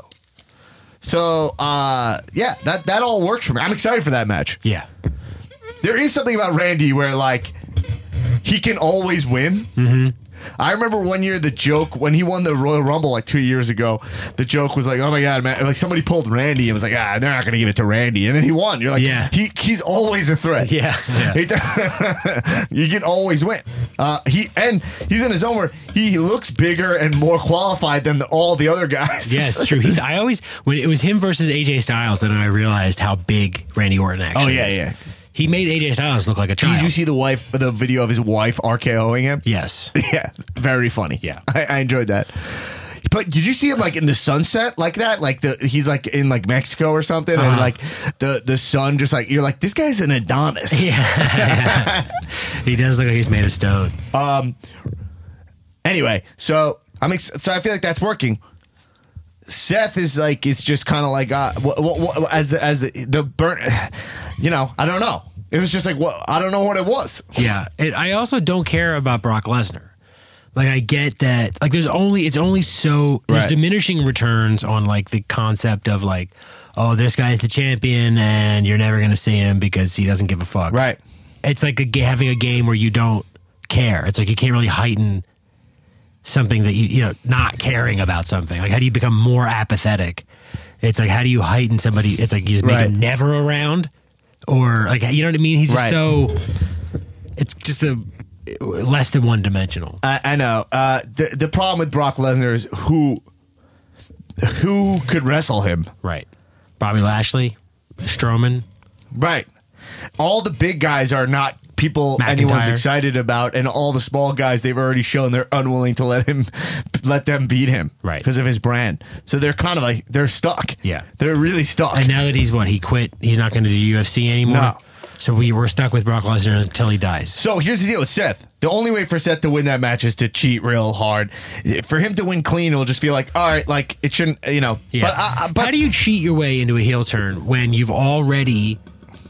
So, that all works for me. I'm excited for that match.
Yeah.
There is something about Randy where, like, he can always win. Mm-hmm. I remember one year the joke, when he won the Royal Rumble like 2 years ago, the joke was like, oh my God, man. Like, somebody pulled Randy and was like, they're not going to give it to Randy. And then he won. You're like, he's always a threat.
Yeah.
You can always win. He's in a zone where he looks bigger and more qualified than all the other guys.
Yeah, it's true. When it was him versus AJ Styles, then I realized how big Randy Orton actually is.
Yeah.
He made AJ Styles look like a child.
Did you see the video of his wife RKOing him?
Yes.
Yeah, very funny.
Yeah.
I enjoyed that. But did you see him like in the sunset like that? Like he's like in like Mexico or something, and like the sun just like, you're like, this guy's an Adonis.
Yeah. He does look like he's made of stone.
Anyway, so so I feel like that's working. Seth is like, it's just kind of like as the burn, you know, I don't know. It was just like, I don't know what it was.
Yeah. I also don't care about Brock Lesnar. Like, I get that, like, there's diminishing returns on, like, the concept of, like, oh, this guy's the champion and you're never going to see him because he doesn't give a fuck.
Right.
It's like having a game where you don't care. It's like you can't really heighten something that you know, not caring about something. Like, how do you become more apathetic? It's like, how do you heighten somebody? It's like, you just make him never around, or like, you know what I mean? He's just so, it's just less than one dimensional.
I know. The problem with Brock Lesnar is who could wrestle him.
Right. Bobby Lashley, Strowman.
Right. All the big guys are not people anyone's excited about, and all the small guys, they've already shown they're unwilling to let them beat him,
right,
because of his brand. So they're kind of like, they're stuck.
Yeah,
they're really stuck.
And now that he quit, he's not going to do UFC anymore.
No.
So we're stuck with Brock Lesnar until he dies.
So here's the deal with Seth. The only way for Seth to win that match is to cheat real hard. For him to win clean, it'll just feel like, all right, like, it shouldn't, you know.
Yeah. But how do you cheat your way into a heel turn when you've already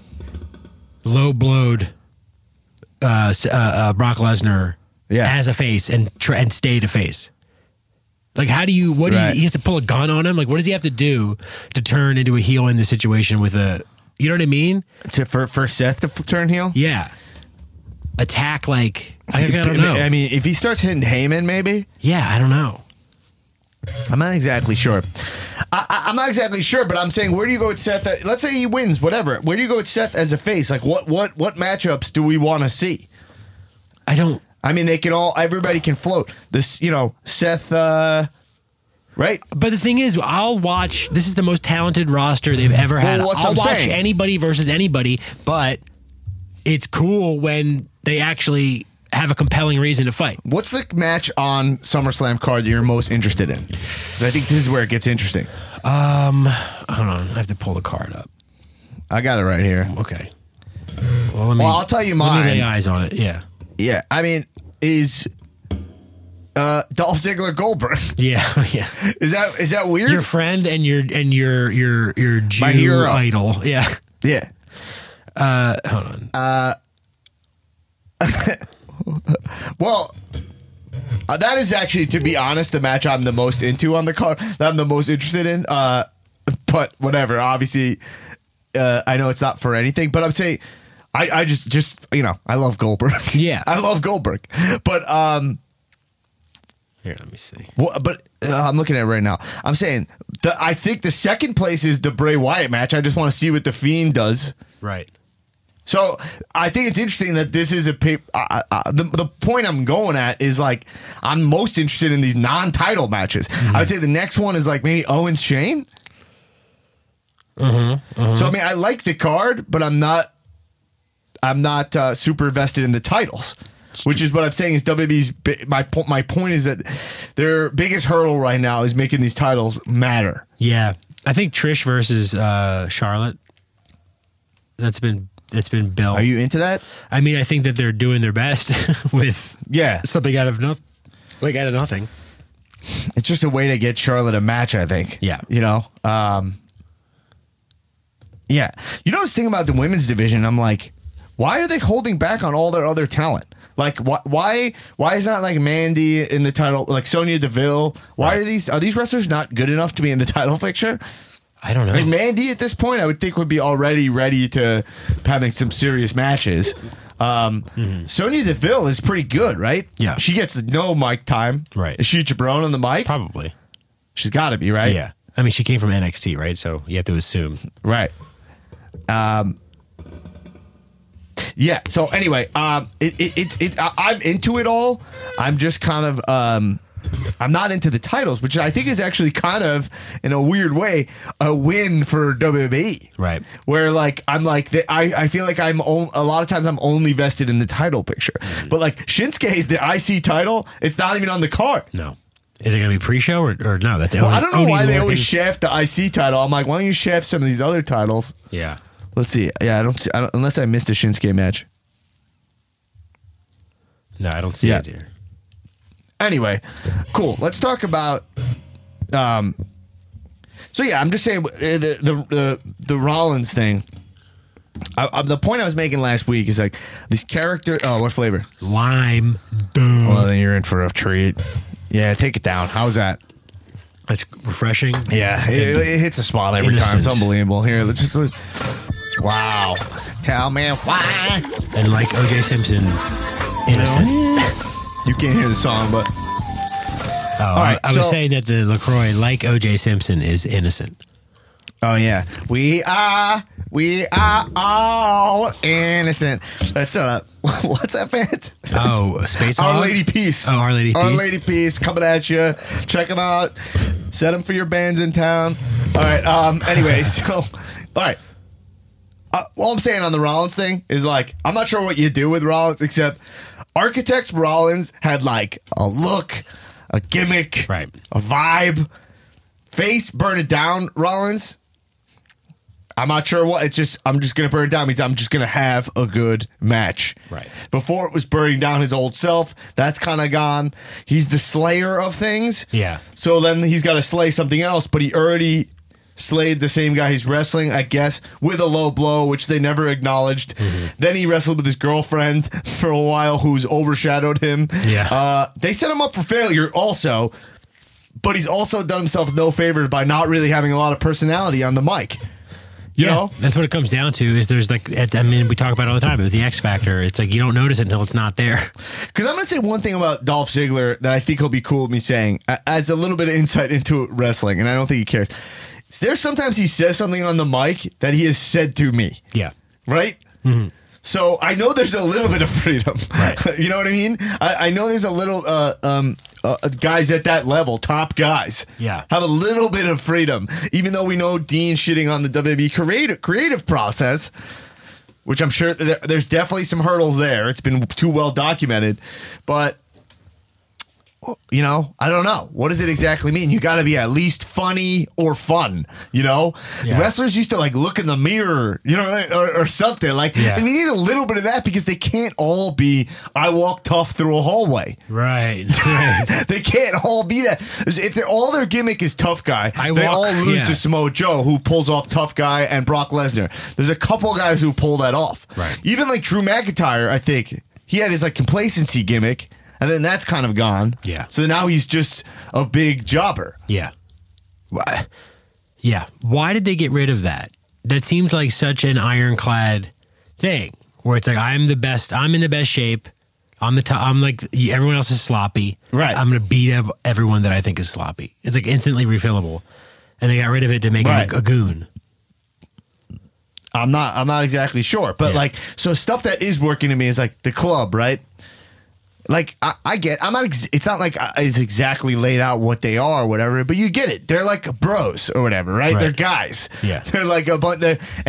low-blowed Brock Lesnar as a face and stayed a face? Like, how do you? What do you have to pull a gun on him? Like, what does he have to do to turn into a heel in this situation with a? You know what I mean?
For Seth to turn heel?
Yeah. Attack, like, I don't know.
I mean, if he starts hitting Heyman, maybe.
Yeah, I don't know.
I'm not exactly sure. I'm not exactly sure, but I'm saying, where do you go with Seth? Let's say he wins, whatever. Where do you go with Seth as a face? Like, what matchups do we want to see?
I don't.
I mean, everybody can float. This, you know, Seth, right?
But the thing is, I'll watch. This is the most talented roster they've ever had. I'll watch anybody versus anybody, but it's cool when they actually have a compelling reason to fight.
What's the match on SummerSlam card that you're most interested in? 'Cause I think this is where it gets interesting.
Hold on. I have to pull the card up.
I got it right here.
Okay. Well,
I'll tell you mine.
Let me lay eyes on it. Yeah.
Yeah. I mean, is Dolph Ziggler Goldberg?
Yeah.
Is that weird?
Your friend and your Jew
my hero
idol. Yeah.
Yeah.
Hold on.
Well, that is actually, to be honest, the match I'm the most into on the card, that I'm the most interested in. But whatever. Obviously, I know it's not for anything, but I'm saying, I just you know, I love Goldberg.
Yeah,
I love Goldberg. But
here, let me see.
But I'm looking at it right now. I'm saying I think the second place is the Bray Wyatt match. I just want to see what the Fiend does.
Right.
So I think it's interesting that this is the point I'm going at is, like, I'm most interested in these non-title matches. Mm-hmm. I would say the next one is like maybe Owens Shane. So I mean, I like the card, but I'm not super vested in the titles. Which is what I'm saying is WWE's. My point is that their biggest hurdle right now is making these titles matter.
Yeah, I think Trish versus Charlotte. That's been built.
Are you into that?
I mean, I think that they're doing their best with something out of nothing.
It's just a way to get Charlotte a match, I think.
Yeah.
You know? Yeah. You know, I was thinking about the women's division. I'm like, why are they holding back on all their other talent? Like, why is not like Mandy in the title, like Sonya Deville? Why are these wrestlers not good enough to be in the title picture?
I don't know.
Like Mandy at this point, I would think would be already ready to having some serious matches. Sonya Deville is pretty good, right?
Yeah.
She gets no mic time.
Right.
Is she Jabron on the mic?
Probably.
She's got to be, right?
Yeah. I mean, she came from NXT, right? So you have to assume.
Right. Yeah. So anyway, I'm into it all. I'm just kind of I'm not into the titles, which I think is actually kind of in a weird way a win for WWE.
Right.
Where like I'm like I feel like a lot of times I'm only vested in the title picture. But like Shinsuke's the IC title, it's not even on the card.
No. Is it going to be pre-show or no? That's
Well, I don't know why they always shaft the IC title. I'm like, why don't you shaft some of these other titles?
Yeah.
Let's see. Yeah, I don't unless I missed a Shinsuke match.
No, I don't see it here.
Anyway, cool. Let's talk about. So yeah, I'm just saying the Rollins thing. The point I was making last week is like these characters. Oh, what flavor?
Lime.
Well, then you're in for a treat. Yeah, take it down. How's that?
It's refreshing.
Yeah, it hits a spot every time. It's unbelievable. Here, let's just. Wow. Tell me why.
And like O.J. Simpson, innocent.
You can't hear the song, but.
All right. I was saying that the LaCroix, like O.J. Simpson, is innocent.
Oh, yeah. We are all innocent. That's what's that band?
Oh, Space
Our
Hog?
Lady Peace.
Oh, Our Lady Peace.
Our Lady Peace coming at you. Check them out. Set them for your bands in town. All right. Anyway, so, all right. All I'm saying on the Rollins thing is like, I'm not sure what you do with Rollins, except Architect Rollins had like a look, a gimmick,
right,
a vibe. Face burn it down, Rollins. I'm not sure what. It's just I'm just gonna burn it down means I'm just gonna have a good match.
Right.
Before it was burning down his old self. That's kind of gone. He's the slayer of things.
Yeah.
So then he's got to slay something else, but he already slayed the same guy he's wrestling, I guess, with a low blow, which they never acknowledged. Then he wrestled with his girlfriend for a while, who's overshadowed him.
Yeah.
They set him up for failure also, but he's also done himself no favors by not really having a lot of personality on the mic. You know?
That's what it comes down to. Is there's like, I mean, we talk about it all the time, but with the X Factor, it's like you don't notice it until it's not there.
Because I'm going to say one thing about Dolph Ziggler that I think he'll be cool with me saying, as a little bit of insight into wrestling, and I don't think he cares. There's sometimes he says something on the mic that he has said to me.
Yeah.
Right? Mm-hmm. So I know there's a little bit of freedom. Right. You know what I mean? I know there's a little guys at that level, top guys, have a little bit of freedom. Even though we know Dean shitting on the WWE creative process, which I'm sure there's definitely some hurdles there. It's been too well documented, but. You know, I don't know. What does it exactly mean? You got to be at least funny or fun, you know? Yeah. Wrestlers used to like look in the mirror, you know, or something. Like, and you need a little bit of that because they can't all be, I walk tough through a hallway.
Right.
They can't all be that. If all their gimmick is tough guy, they all lose to Samoa Joe, who pulls off tough guy, and Brock Lesnar. There's a couple guys who pull that off.
Right.
Even like Drew McIntyre, I think, he had his like complacency gimmick. And then that's kind of gone.
Yeah.
So now he's just a big jobber.
Yeah. Yeah. Why did they get rid of that? That seems like such an ironclad thing where it's like, I'm the best. I'm in the best shape. I'm the top. I'm like, everyone else is sloppy.
Right.
I'm going to beat up everyone that I think is sloppy. It's like instantly refillable. And they got rid of it to make him a goon.
I'm not exactly sure. But like, so stuff that is working to me is like the club, right? like I get. I'm not. It's not like it's exactly laid out what they are or whatever, but you get it. They're like bros or whatever, right?
Right.
They're guys.
Yeah.
They're like a bunch.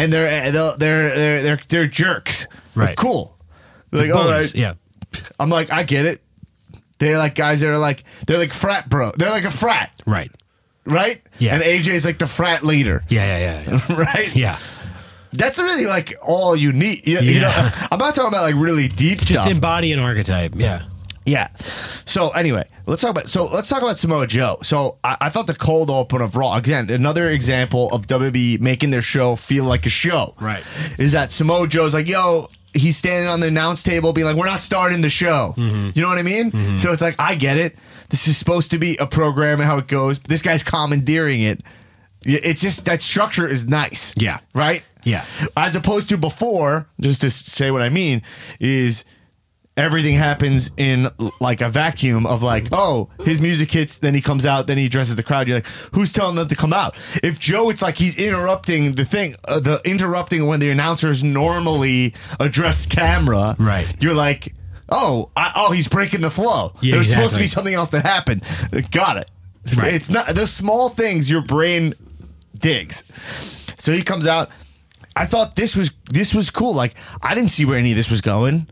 They're jerks. They're
Right.
cool. They're like, all
Bullies,
right.
Yeah.
I'm like, I get it. They're like guys that are like, they're like frat bro. They're like a frat,
Right.
right?
Yeah.
And AJ's like the frat leader,
Yeah.
right?
Yeah.
That's really like all you need. You know, I'm not talking about like really deep
Just
stuff.
embody an archetype. Yeah.
Yeah. So anyway, let's talk about Samoa Joe. So I thought the cold open of Raw, again, another example of WWE making their show feel like a show.
Right.
Is that Samoa Joe's like, yo, he's standing on the announce table being like, we're not starting the show.
Mm-hmm.
You know what I mean? So it's like, I get it. This is supposed to be a program and how it goes. But this guy's commandeering it. It's just that structure is nice.
Yeah.
Right?
Yeah.
As opposed to before, just to say what I mean, is everything happens in like a vacuum of like, oh, his music hits, then he comes out, then he addresses the crowd. You're like, who's telling them to come out? If Joe, it's like he's interrupting the thing, interrupting when the announcers normally address camera.
Right.
You're like, he's breaking the flow.
Yeah,
There's supposed to
exactly.
be something else that happened. Got it.
Right.
It's not the small things your brain digs. So he comes out. I thought this was cool. Like, I didn't see where any of this was going.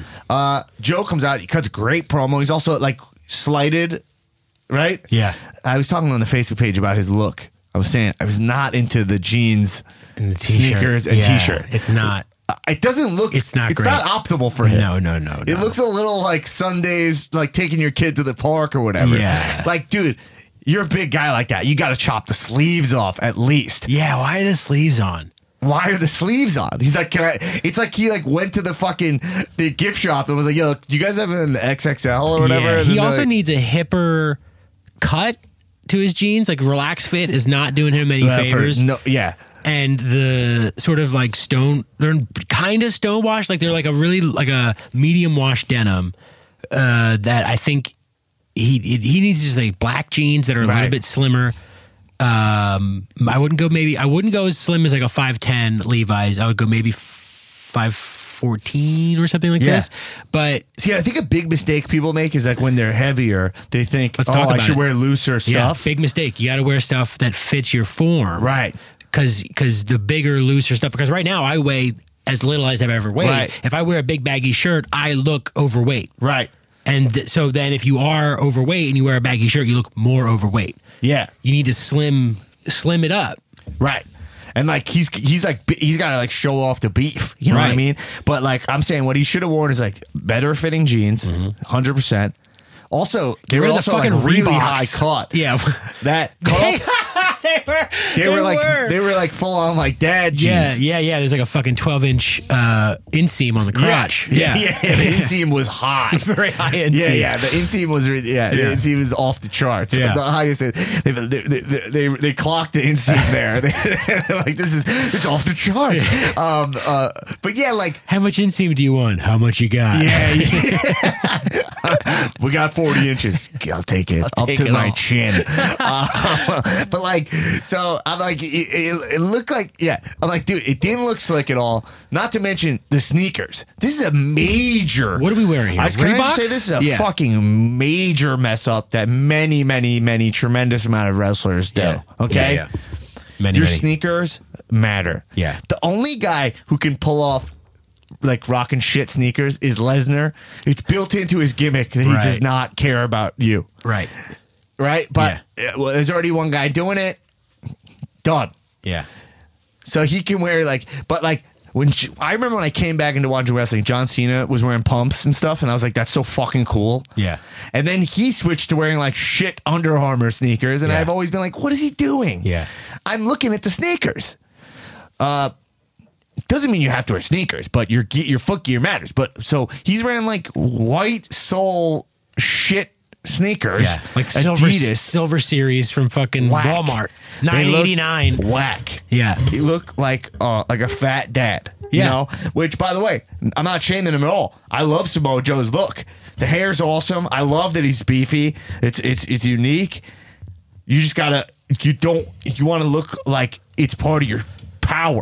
Joe comes out. He cuts a great promo. He's also like slighted, right?
Yeah.
I was talking on the Facebook page about his look. I was saying I was not into the jeans,
And the t-shirt.
sneakers, and
Yeah,
t-shirt.
It's not.
It doesn't look.
It's not
It's
great.
not optimal for him.
No.
It looks a little like Sundays, like taking your kid to the park or whatever.
Yeah.
Like, dude, you're a big guy like that. You got to chop the sleeves off at least.
Yeah. Why are the sleeves on?
Why are the sleeves on? He's like, it's like he like went to the gift shop and was like, yo, do you guys have an XXL or whatever?
Yeah.
And
He
then
also
like,
needs a hipper cut to his jeans. Like relaxed fit is not doing him any favors.
Yeah.
And the sort of like they're kind of stone washed. Like they're like a really like a medium wash denim that I think he needs just like black jeans that are a little
Right.
bit slimmer. I wouldn't go as slim as like a 5'10" Levi's. I would go maybe 5'14" or something like
Yeah.
this. But
See, I think a big mistake people make is like when they're heavier, they think,
Let's talk
I
about
should
it.
wear looser stuff.
yeah, big mistake. You got to wear stuff that fits your form.
Right.
Because the bigger, looser stuff. Because right now I weigh as little as I've ever weighed.
Right.
If I wear a big baggy shirt, I look overweight.
Right.
And so then if you are overweight and you wear a baggy shirt, you look more overweight.
Yeah.
You need to slim it up.
Right. And like he's got to like show off the beef, you know what I
Right.
mean? But like I'm saying, what he should have worn is like better fitting jeans, 100%. Also, they were
rid of
also
the
like
fucking
really
Reeboks.
high cut.
Yeah.
That cut off, they were like full on like dad jeans.
Yeah. There's like a fucking 12-inch inseam on the crotch.
Yeah. The inseam was high.
Very high inseam.
Yeah. The inseam was the inseam was off the charts.
Yeah.
The highest. They clocked the inseam there. They're like it's off the charts. But yeah, like
How much inseam do you want? How much you got?
we got 40 inches. I'll take it up
take
to
it
my
all.
chin. But like, so I'm like, it looked like, yeah. I'm like, dude, it didn't look slick at all. Not to mention the sneakers. This is a major.
What are we wearing here?
Can I just
Reeboks?
say this is a
Yeah.
fucking major mess up that many, many, many tremendous amount of wrestlers do.
Yeah.
Okay.
Yeah. Many,
Your
many.
sneakers matter.
Yeah.
The only guy who can pull off like rockin' shit sneakers is Lesnar. It's built into his gimmick that he
Right.
does not care about you.
Right.
Right? But well, there's already one guy doing it. Done.
Yeah.
So he can wear like, but like I remember when I came back into watching wrestling, John Cena was wearing pumps and stuff, and I was like, that's so fucking cool.
Yeah.
And then he switched to wearing like shit Under Armour sneakers, and
Yeah.
I've always been like, what is he doing?
Yeah.
I'm looking at the sneakers. Doesn't mean you have to wear sneakers, but your foot gear matters. But so he's wearing like white sole shit sneakers.
Yeah. Like
Adidas.
silver series from fucking
Whack.
Walmart.
They look
$9.89.
Whack.
Yeah.
He looked like a fat dad. You
Yeah.
know? Which, by the way, I'm not shaming him at all. I love Samoa Joe's look. The hair's awesome. I love that he's beefy. It's unique. You just gotta you want to look like it's part of your power.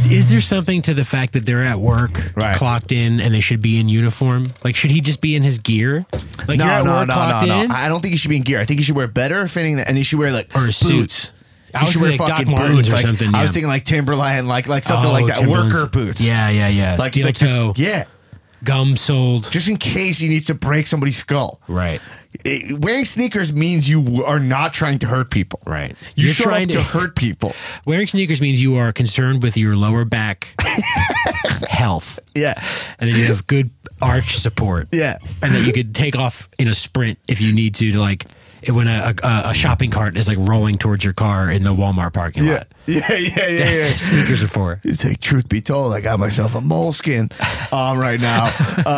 Is there something to the fact that they're at work,
Right.
clocked in, and they should be in uniform? Like, should he just be in his gear? Like, you're at work, clocked in?
I don't think he should be in gear. I think he should wear better fitting, and he should wear like
Or a suit.
boots.
I
He
was
should wear
thinking Doc
fucking
Martens
boots.
or
Like,
something,
I was
yeah.
thinking like Timberland, like something like that.
Timberlands.
Worker boots.
Yeah.
Like,
Steel
like just-
toe,
yeah.
gum soled.
Just in case he needs to break somebody's skull.
Right.
Wearing sneakers means you are not trying to hurt people.
Right.
You
You're
show
trying
up to hurt people.
Wearing sneakers means you are concerned with your lower back health.
Yeah.
And then you have good arch support.
Yeah.
And that you could take off in a sprint if you need to like when a shopping cart is like rolling towards your car in the Walmart parking
Yeah.
lot.
Yeah.
That's what sneakers are for.
It's like, truth be told, I got myself a moleskin on right now.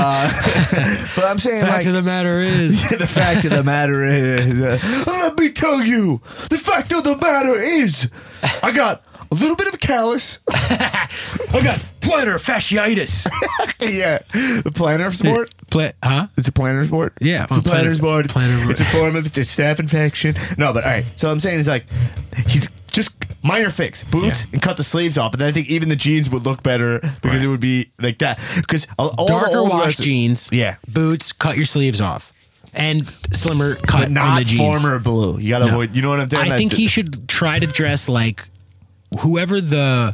But I'm saying,
Fact
like,
of the matter is,
the fact of the matter is, let me tell you, the fact of the matter is, I got a little bit of a callus.
I got plantar fasciitis.
Yeah. The plantar sport.
Huh?
It's a plantar sport?
Yeah,
It's a plantar sport.
plantar-
It's a form of it's a staph infection. No, but all right. So I'm saying is like, he's just minor fix. Boots
Yeah.
and cut the sleeves off. And then I think even the jeans would look better because it would be like that. Because all
Darker
the old
wash
wrestlers-
jeans.
Yeah.
Boots, cut your sleeves off. And slimmer cut
But not
on the jeans.
former blue. You got to
No.
avoid, you know what I'm saying?
I think he should try to dress like whoever the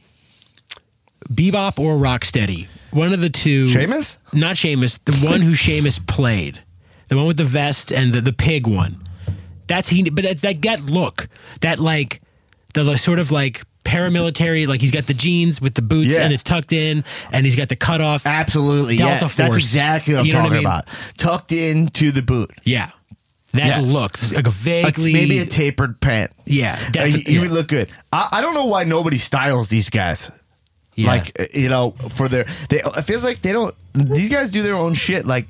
Bebop or Rocksteady. One of the two.
Sheamus?
Not Sheamus. The one who Sheamus played. The one with the vest and the pig one. That's he. But that look. That like the sort of like paramilitary. Like he's got the jeans with the boots
Yeah.
and it's tucked in, and he's got the cutoff.
Absolutely.
Delta
Yeah.
Force.
That's exactly what I'm
You know what I
talking
mean?
about. Tucked into the boot.
Yeah. That
Yeah.
looks like a
Like
vaguely
maybe a tapered pant.
yeah.
You
Definitely.
would look good. I don't know why nobody styles these guys.
Yeah.
Like, you know, for their, it feels like they don't, these guys do their own shit. Like,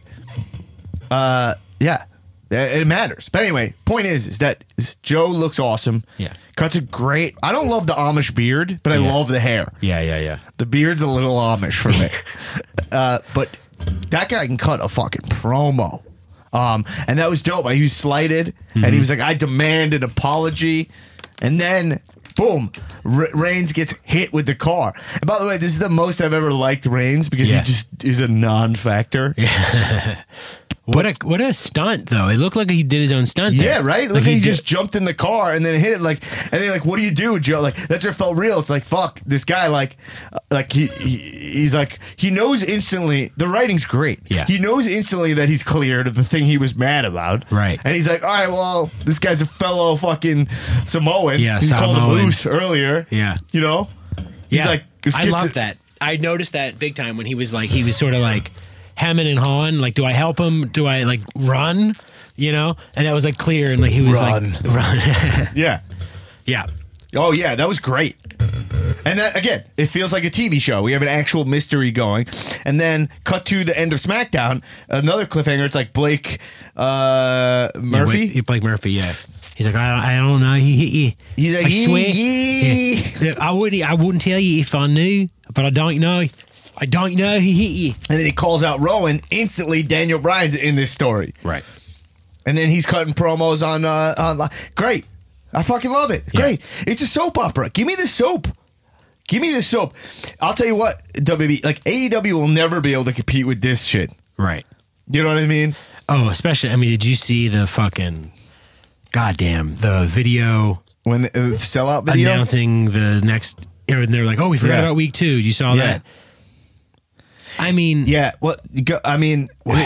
yeah, it matters. But anyway, point is that Joe looks awesome.
Yeah.
Cuts a great, I don't love the Amish beard, but I
Yeah.
love the hair.
Yeah.
The beard's a little Amish for me. But that guy can cut a fucking promo. And that was dope. He was slighted, and he was like, I demand an apology. And then, boom, Reigns gets hit with the car. And by the way, this is the most I've ever liked Reigns because
Yeah.
he just is a non-factor.
What a stunt though! It looked like he did his own stunt.
Yeah,
there.
right?
Like
Look, he
did-
just jumped in the car and then hit it like, and they're like, "What do you do, Joe?" Like that just felt real. It's like, fuck, this guy, like he's like, he knows instantly. The writing's great.
Yeah.
He knows instantly that he's cleared of the thing he was mad about.
Right.
And he's like, all right, well, this guy's a fellow fucking Samoan.
Yeah,
he called him
Samoan.
Moose earlier.
Yeah.
You know. He's
Yeah.
like, let's
I
get
love
to-
that. I noticed that big time when he was sort of like hemming and hawing. Like, do I help him? Do I like run? You know? And that was like clear, and like he was
Run.
like run.
Yeah.
Yeah.
Oh yeah, that was great. And that again, it feels like a TV show. We have an actual mystery going, and then cut to the end of SmackDown. Another cliffhanger. It's like Blake Murphy.
Blake Murphy. Yeah. He's like, I don't know. He hit you.
He's like,
I swear.
"Yee."
Yeah. I wouldn't tell you if I knew, but I don't know. I don't know he hit you.
And then he calls out Rowan. Instantly, Daniel Bryan's in this story,
Right.
and then he's cutting promos on. Great, I fucking love it.
Yeah.
Great, it's a soap opera. Give me the soap. Give me the soap. I'll tell you what, WB, like AEW will never be able to compete with this shit.
Right.
You know what I mean?
Oh, especially. I mean, did you see the fucking goddamn the video
When the sellout video.
announcing the next? And they're like, "Oh, we forgot
Yeah.
about week 2. You saw
Yeah.
that?" I mean,
Yeah, well, I mean,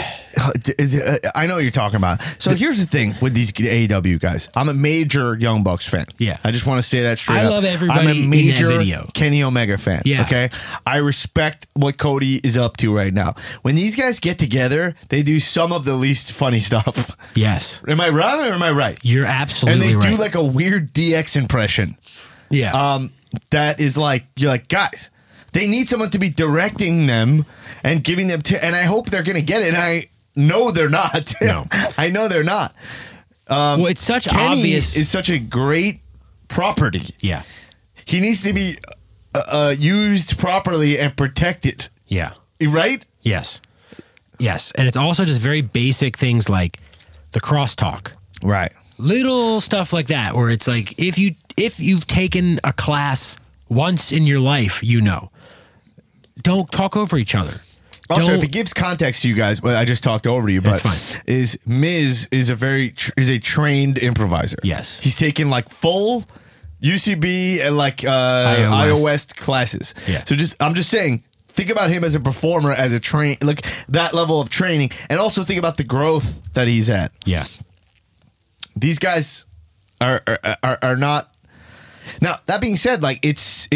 I know what you're talking about. So here's the thing with these AEW guys. I'm a major Young Bucks fan.
Yeah.
I just want to say that straight
I
up.
love everybody
I'm a
in that
major
video.
Kenny Omega fan.
Yeah.
Okay. I respect what Cody is up to right now. When these guys get together, they do some of the least funny stuff.
yes,
Am I wrong or am I right?
you're
And
absolutely
they
right.
do like a weird DX impression.
yeah,
That is like, you're like, guys, they need someone to be directing them and giving them and I hope they're going to get it. And I know they're not.
No.
I know they're not.
well, it's such
Kenny
obvious.
is such a great property.
Yeah,
He needs to be used properly and protected.
yeah,
Right?
yes, and it's also just very basic things like the crosstalk.
Right.
Little stuff like that where it's like if you've taken a class once in your life, you know. Don't talk over each other.
Also,
Don't-
if it gives context to you guys, well, I just talked over you, but
That's fine.
is Miz is a trained improviser.
Yes.
He's taken like full UCB and like iOS classes.
Yeah.
So I'm just saying, think about him as a performer, as a like that level of training, and also think about the growth that he's at.
Yeah.
These guys are not. Now that being said, like it's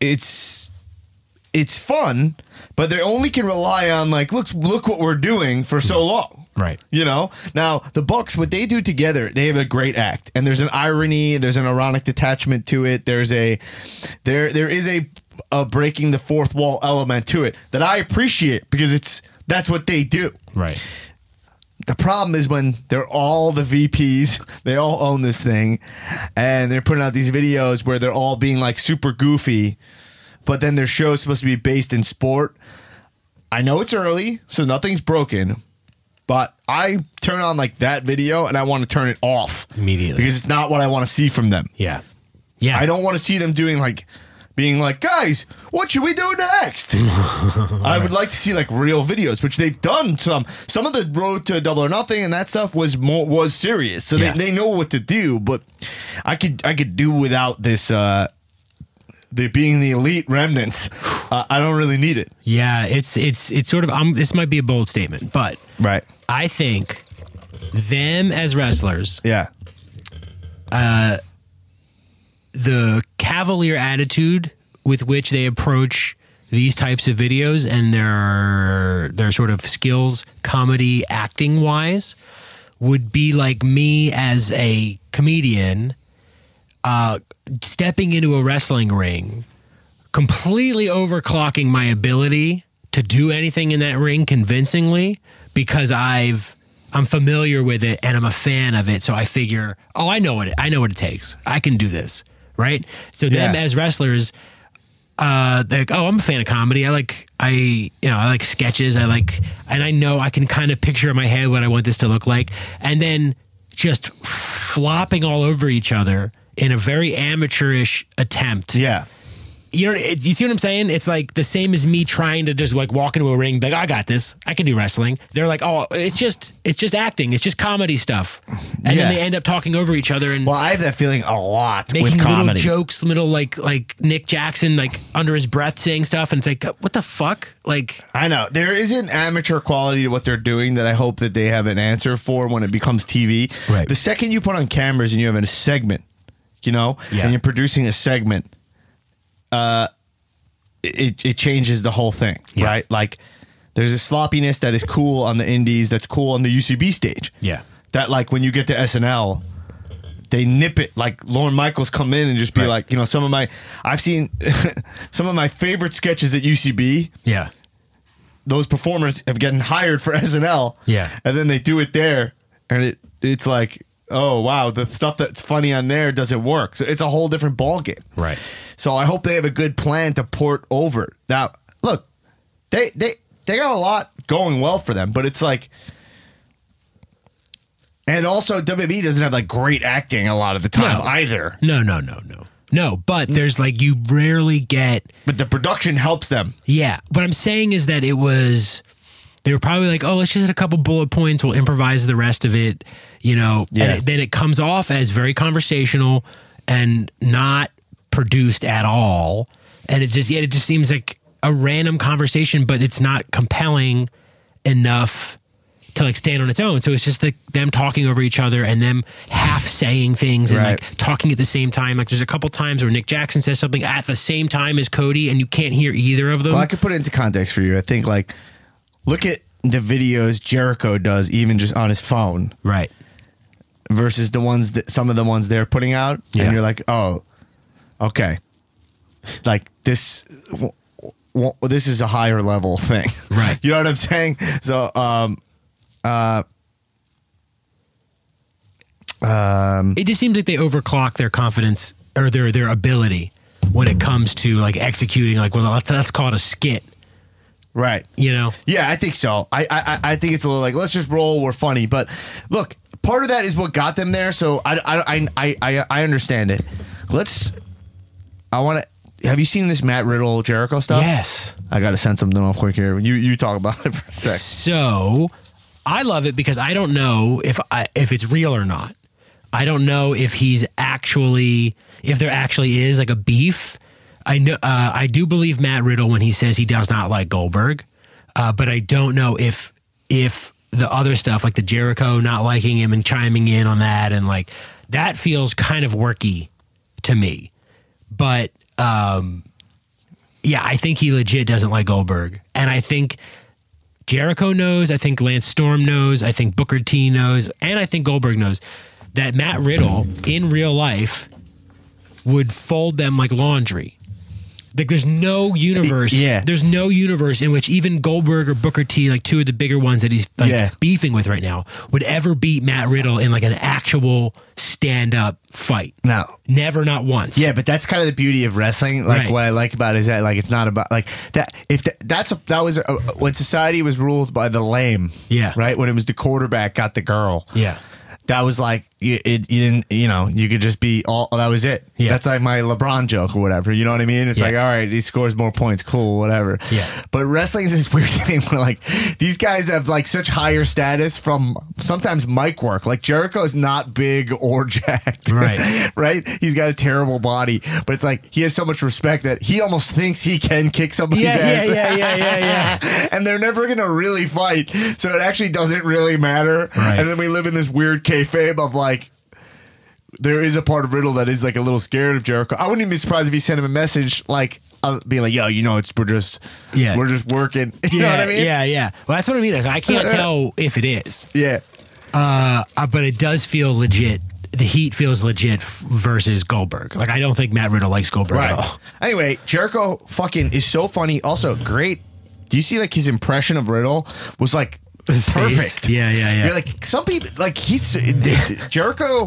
fun, but they only can rely on like look what we're doing for so long.
Right.
You know? Now, the Bucks, what they do together, they have a great act. And there's an irony, there's an ironic detachment to it. There is a breaking the fourth wall element to it that I appreciate because that's what they do.
Right.
The problem is when they're all the VPs, they all own this thing, and they're putting out these videos where they're all being like super goofy, but then their show's supposed to be based in sport. I know it's early, so nothing's broken, but I turn on like that video and I want to turn it off
Immediately.
because it's not what I want to see from them.
Yeah. Yeah.
I don't want to see them being like, guys, what should we do next? I would like to see like real videos, which they've done some of the road to Double or Nothing and that stuff was serious. So
Yeah.
they know what to do, but I could do without this the being the elite remnants. I don't really need it.
Yeah, it's sort of this might be a bold statement, but
Right.
I think them as wrestlers,
Yeah.
the cavalier attitude with which they approach these types of videos and their sort of skills, comedy, acting wise, would be like me as a comedian stepping into a wrestling ring, completely overclocking my ability to do anything in that ring convincingly because I'm familiar with it and I'm a fan of it. So I figure, I know what it takes. I can do this, right? So them
Yeah.
as wrestlers, they're like, I'm a fan of comedy. I like sketches. And I know I can kind of picture in my head what I want this to look like, and then just flopping all over each other in a very amateurish attempt.
Yeah.
You see what I'm saying? It's like the same as me trying to just like walk into a ring, like, I got this. I can do wrestling. They're like, it's just acting. It's just comedy stuff. And
Yeah.
then they end up talking over each other and
Well, I have that feeling a lot
making
with
little
comedy.
jokes, little like Nick Jackson, like under his breath saying stuff. And it's like, what the fuck? Like,
I know. There is an amateur quality to what they're doing that I hope that they have an answer for when it becomes TV.
Right.
The second you put on cameras and you have a segment,
Yeah.
and you're producing a segment, it changes the whole thing,
Yeah.
right? Like, there's a sloppiness that is cool on the indies, that's cool on the UCB stage.
yeah.
That, like, when you get to SNL, they nip it. Like, Lorne Michaels come in and just be
Right.
like, I've seen some of my favorite sketches at UCB.
Yeah.
Those performers have gotten hired for SNL.
Yeah.
And then they do it there, and it's like, oh, wow, the stuff that's funny on there doesn't work. So it's a whole different ballgame.
Right.
So I hope they have a good plan to port over. Now, look, they got a lot going well for them, but it's like, and also WWE doesn't have like great acting a lot of the time
No.
either.
No, but there's like, you rarely get.
But the production helps them.
Yeah. What I'm saying is that they were probably like, let's just hit a couple bullet points. We'll improvise the rest of it,
Yeah.
And then it comes off as very conversational and not produced at all. And it just seems like a random conversation, but it's not compelling enough to like stand on its own. So it's just like them talking over each other and them half saying things and
Right.
like talking at the same time. Like there's a couple times where Nick Jackson says something at the same time as Cody and you can't hear either of them.
Well, I could put it into context for you. I think, like, look at the videos Jericho does, even just on his phone,
Right.
versus some of the ones they're putting out,
Yeah.
and you're like, oh, okay, like this is a higher level thing,
Right.
You know what I'm saying? So,
It just seems like they overclock their confidence or their ability when it comes to like executing, like, well, let's call it a skit,
right.
you know?
Yeah, I think so. I think it's a little like, let's just roll. We're funny, but look, part of that is what got them there. So I understand it. I want to. have you seen this Matt Riddle Jericho stuff?
Yes.
I got to send something off quick here. You talk about it for a sec.
So I love it because I don't know if it's real or not. I don't know if there actually is like a beef. I know I do believe Matt Riddle when he says he does not like Goldberg, but I don't know if the other stuff like the Jericho not liking him and chiming in on that and like that feels kind of worky to me. But yeah, I think he legit doesn't like Goldberg, and I think Jericho knows. I think Lance Storm knows. I think Booker T knows, and I think Goldberg knows that Matt Riddle in real life would fold them like laundry. Like there's no universe.
Yeah.
There's no universe in which even Goldberg or Booker T, like two of the bigger ones that he's like beefing with right now, would ever beat Matt Riddle in like an actual stand-up fight.
No.
Never, not once.
Yeah, but that's kind of the beauty of wrestling. Like
Right.
what I like about it is that like it's not about like that. If that was when society was ruled by the lame.
Yeah.
Right. When it was the quarterback got the girl.
Yeah.
That was like you didn't you could just be all that was it.
Yeah.
That's like my LeBron joke or whatever. You know what I mean? It's
Yeah.
like all right, he scores more points, cool, whatever.
Yeah.
But wrestling is this weird thing where like these guys have like such higher status from sometimes mic work. Like Jericho is not big or jacked,
Right.
right? He's got a terrible body, but it's like he has so much respect that he almost thinks he can kick somebody's ass.
Yeah.
And they're never gonna really fight, so it actually doesn't really matter.
Right.
And then we live in this weird kayfabe of like, there is a part of Riddle that is like a little scared of Jericho. I wouldn't even be surprised if he sent him a message like being like, "Yo, we're just working." You know what I mean?
Yeah. Well, that's what I mean. I can't tell if it is,
Yeah.
but it does feel legit. The heat feels legit versus Goldberg. Like I don't think Matt Riddle likes Goldberg at all.
Anyway, Jericho fucking is so funny. Also, great. Do you see like his impression of Riddle was like
His face.
perfect?
Yeah.
You're like some people like Jericho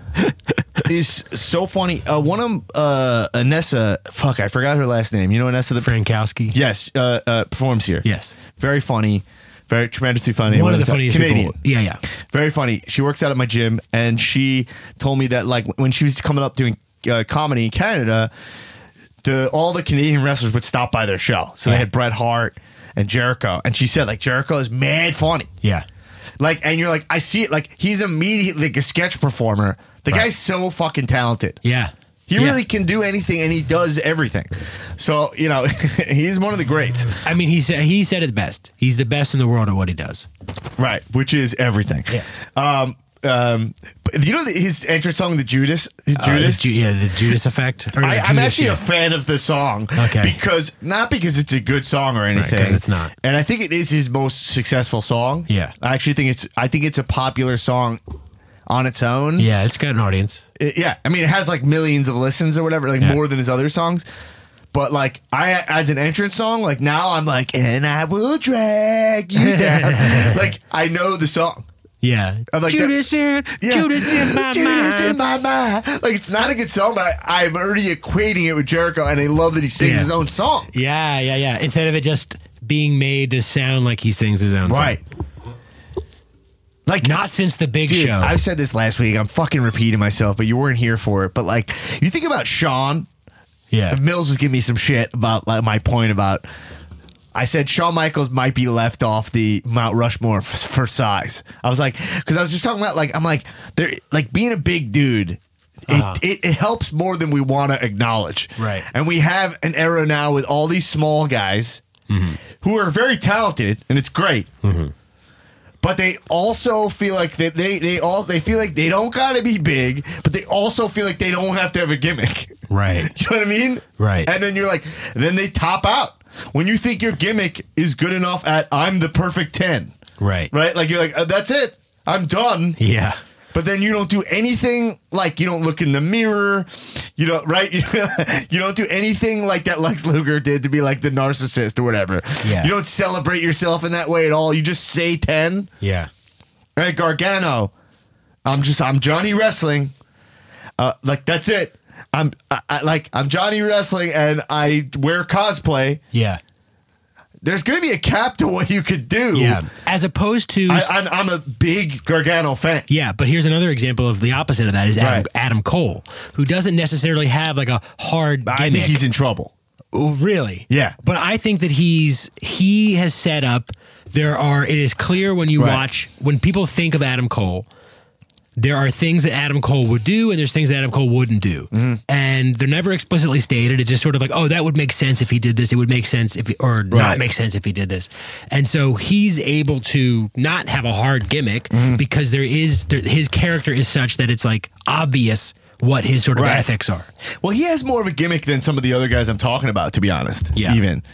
is so funny. One of them, Anessa. Fuck, I forgot her last name. You know Anessa the
Frankowski.
Yes, performs here.
Yes.
Very funny. Very tremendously funny.
One of the funniest
Canadian.
people. Yeah.
Very funny. She works out at my gym, and she told me that like when she was coming up doing comedy in Canada, all the Canadian wrestlers would stop by their show. So they had Bret Hart and Jericho, and she said like Jericho is mad funny.
Yeah.
Like, and you're like, I see it. Like he's immediately like a sketch performer. The guy's so fucking talented.
Yeah.
He really can do anything, and he does everything. So he's one of the greats.
I mean, he said it best. He's the best in the world at what he does.
Right, which is everything.
Yeah.
But you know his entrance song, the Judas? Judas?
The Judas Effect. Or
I'm
Judas,
actually
yeah.
a fan of the song.
Okay.
Not because it's a good song or anything.
'cause it's not.
And I think it is his most successful song.
Yeah.
I actually think it's a popular song on its own.
Yeah, it's got an audience.
I mean, it has like millions of listens or whatever, like more than his other songs. But like as an entrance song, like now I'm like, and I will drag you down. Like I know the song.
Yeah.
I'm like
Judas in my mind.
Like it's not a good song, but I'm already equating it with Jericho, and I love that he sings his own song.
Yeah. Instead of it just being made to sound like he sings his own song.
Right. Like
Not since the Big
dude,
Show.
I said this last week. I'm fucking repeating myself, but you weren't here for it. But like, you think about Shawn.
Yeah.
Mills was giving me some shit about like my point about. I said Shawn Michaels might be left off the Mount Rushmore for size. I was like, because I was just talking about like I'm like they're like being a big dude. It helps more than we want to acknowledge.
Right.
And we have an era now with all these small guys who are very talented, and it's great. But they also feel like they feel like they don't gotta be big, but they also feel like they don't have to have a gimmick.
Right.
You know what I mean?
Right.
And then you're like, then they top out. When you think your gimmick is good enough at I'm the perfect 10.
Right.
Right? Like you're like, that's it. I'm done.
Yeah.
But then you don't do anything like you don't look in the mirror. You don't, right? You don't do anything like that Lex Luger did to be like the narcissist or whatever.
Yeah.
You don't celebrate yourself in that way at all. You just say 10.
Yeah.
Right? Gargano. I'm Johnny Wrestling. Like that's it. I'm Johnny Wrestling and I wear cosplay.
Yeah.
there's going to be a cap to what you could do.
Yeah. As opposed to.
I'm a big Gargano fan.
Yeah, but here's another example of the opposite of that is Adam Cole, who doesn't necessarily have like a hard gimmick.
I think he's in trouble.
Oh, really?
Yeah.
But I think that he has set up. It is clear when you watch, when people think of Adam Cole, there are things that Adam Cole would do and there's things that Adam Cole wouldn't do. Mm-hmm. And they're never explicitly stated. It's just sort of like, oh, that would make sense if he did this. It would make sense not make sense if he did this. And so he's able to not have a hard gimmick because his character is such that it's like obvious what his sort of ethics are. Well,
he has more of a gimmick than some of the other guys I'm talking about, to be honest.
Yeah.
Even.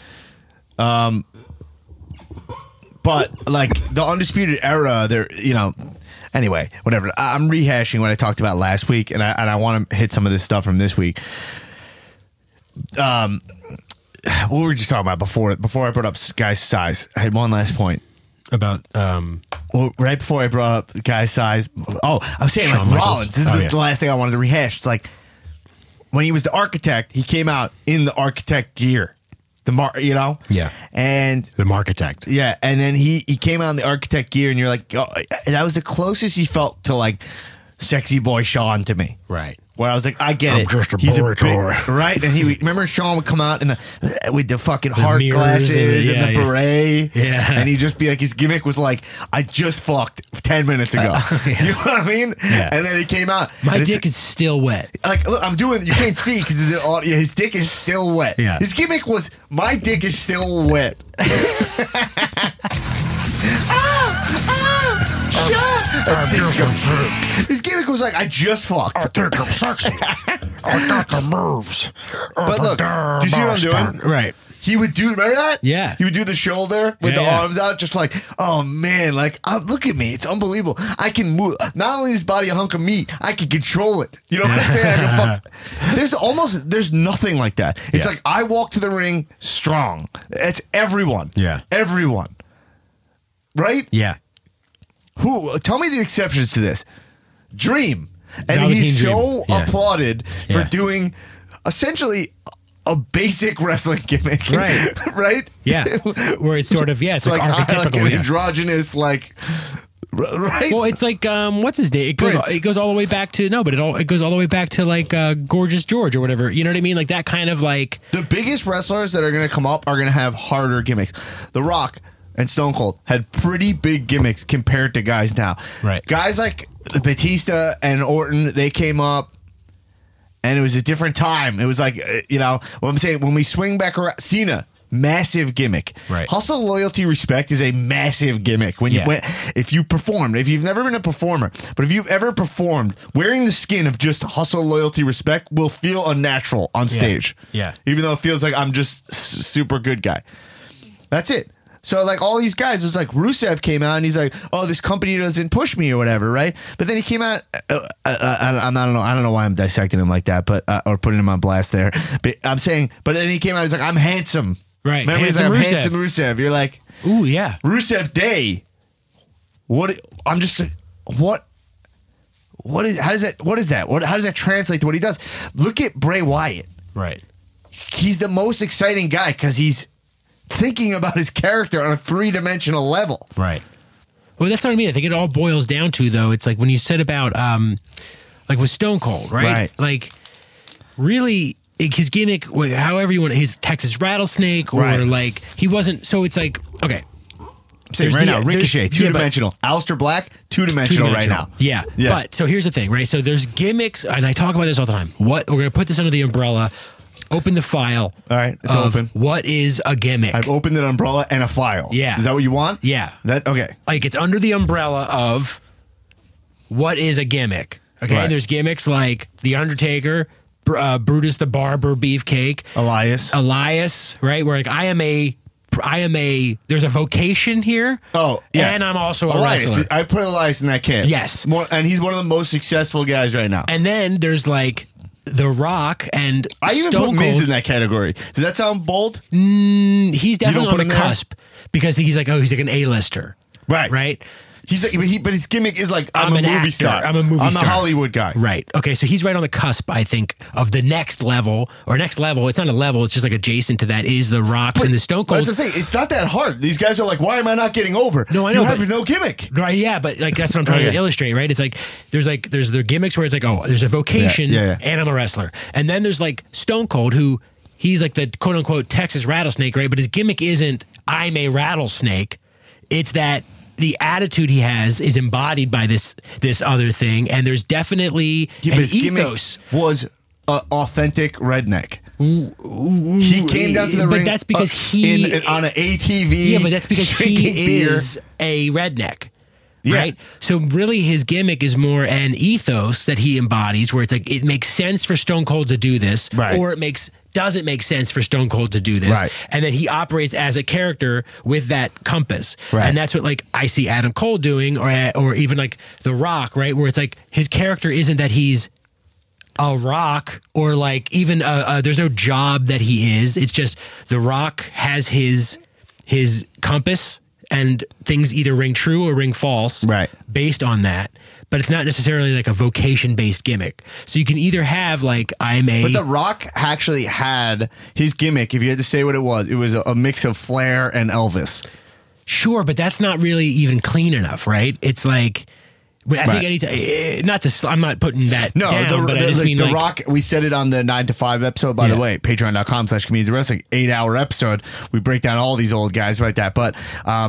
But like the Undisputed Era, anyway, whatever. I'm rehashing what I talked about last week, and I want to hit some of this stuff from this week. What were we just talking about before I brought up guy's size? I had one last point
about.
Well, right before I brought up the guy's size. Oh, I was saying
Shawn
like
Michaels.
Rollins. This is the last thing I wanted to rehash. It's like when he was the Architect, he came out in the Architect gear.
Yeah.
And
the Markitect.
Yeah. And then he came out in the Architect gear, and you're like, oh, that was the closest he felt to like sexy boy Shawn to me.
Right.
Where I was like, I get
I'm
it.
just a
He's
boy toy.
Right? And remember Shawn would come out with the fucking heart
mirrors
glasses and the
yeah.
beret.
Yeah.
And he'd just be like, his gimmick was like, I just fucked 10 minutes ago.
Yeah.
You know what I mean?
Yeah.
And then he came out.
My dick is still wet.
Like, look, you can't see because his dick is still wet.
Yeah.
His gimmick was, my dick is still wet. His gimmick was like, I just fucked.
I think I'm sexy. I got the moves.
But look, do you see what I'm doing?
Right.
He would do, remember that?
Yeah.
He would do the shoulder with the arms out, just like, oh man, like, look at me. It's unbelievable. I can move. Not only is his body a hunk of meat, I can control it. You know what I'm saying? There's nothing like that. It's like, I walk to the ring strong. It's everyone.
Yeah.
Everyone. Right?
Yeah.
Tell me the exceptions to this. Dream. And
Velveteen
he's
Dream.
so
Yeah.
applauded for doing essentially a basic wrestling gimmick.
Right.
Right?
Yeah. Where it's sort of, it's like archetypical.
Like an
yeah.
androgynous, like, right?
Well, it's like what's his name? It goes all the way back to it goes all the way back to like Gorgeous George or whatever. You know what I mean? Like that kind of like
the biggest wrestlers that are going to come up are going to have harder gimmicks. The Rock and Stone Cold had pretty big gimmicks compared to guys now.
Right.
Guys like Batista and Orton, they came up, and it was a different time. It was like, what I'm saying, when we swing back around, Cena, massive gimmick.
Right.
Hustle, loyalty, respect is a massive gimmick. If you performed, if you've never been a performer, but if you've ever performed, wearing the skin of just hustle, loyalty, respect will feel unnatural on stage.
Yeah.
Even though it feels like I'm just super good guy. That's it. So, like, all these guys, it was like Rusev came out and he's like, oh, this company doesn't push me or whatever, right? But then he came out, I don't know why I'm dissecting him like that, but or putting him on blast there. But I'm saying, but then he came out, he's like, I'm handsome.
Right.
Remember, he's like, I'm handsome Rusev. You're like,
ooh, yeah.
Rusev Day. What? I'm just, what is that? How does that translate to what he does? Look at Bray Wyatt.
Right.
He's the most exciting guy because he's thinking about his character on a 3-dimensional level.
Right. Well, that's what I mean. I think it all boils down to, though, it's like when you said about, like with Stone Cold, right? Like, really, his gimmick, however you want, his Texas Rattlesnake, or like, he wasn't, so it's like, okay.
I'm saying right now, Ricochet, 2-dimensional. Aleister Black, 2-dimensional right now.
Yeah. But, so here's the thing, right? So there's gimmicks, and I talk about this all the time. We're going to put this under the umbrella. Open the file.
All right, it's open.
What is a gimmick?
I've opened an umbrella and a file.
Yeah.
Is that what you want?
Yeah.
Okay.
Like, it's under the umbrella of what is a gimmick. Okay,
Right.
There's gimmicks like The Undertaker, Brutus the Barber, Beefcake, Elias, right? Where like I am a. There's a vocation here.
Oh, yeah.
And I'm also a
Elias.
wrestler.
I put Elias in that camp.
Yes.
And he's one of the most successful guys right now.
And then there's like The Rock and
I even
Stone
put Miz
Cold.
in that category. Does that sound bold?
He's definitely
don't
on
put
the
him there?
cusp because he's like an A-lister.
Right.
Right.
But his gimmick is like, I'm a
an
movie
actor.
star.
I'm a movie
I'm
star.
a Hollywood guy.
Right. Okay. So he's right on the cusp, I think, of the next level. It's not a level. It's just like adjacent to that is the Rocks and the Stone Cold.
That's what I'm saying. It's not that hard. These guys are like, why am I not getting over?
No, I know,
You have
but-
no gimmick.
Right, yeah, but like that's what I'm trying to
Okay.
illustrate, right? It's there's the gimmicks where it's like, oh, there's a vocation
Yeah.
and I'm a wrestler. And then there's like Stone Cold, who he's like the quote unquote Texas rattlesnake, right? But his gimmick isn't I'm a rattlesnake. It's that the attitude he has is embodied by this other thing, and there's definitely
Yeah,
an
but his
ethos.
gimmick was authentic redneck. He came down to the
But
ring.
that's because
on an ATV.
Yeah, but that's because
drinking
he
beer.
is a redneck.
Yeah.
Right? So really his gimmick is more an ethos that he embodies where it's like it makes sense for Stone Cold to do this
Right.
or doesn't make sense for Stone Cold to do this.
Right.
And then he operates as a character with that compass.
Right.
And that's what like I see Adam Cole doing or even like The Rock, right? Where it's like his character isn't that he's a rock or like even there's no job that he is. It's just The Rock has his compass and things either ring true or ring false
Right.
based on that. But it's not necessarily like a vocation-based gimmick. So you can either have like
But The Rock actually had his gimmick. If you had to say what it was a mix of Flair and Elvis.
Sure, but that's not really even clean enough, right? It's like I think
Right.
anytime. I'm not putting that
No,
down, but I just mean
The
like
Rock. We said it on the 9 to 5 episode. By the
Yeah.
way, Patreon.com/Comedians Wrestling 8-hour episode. We break down all these old guys like that. But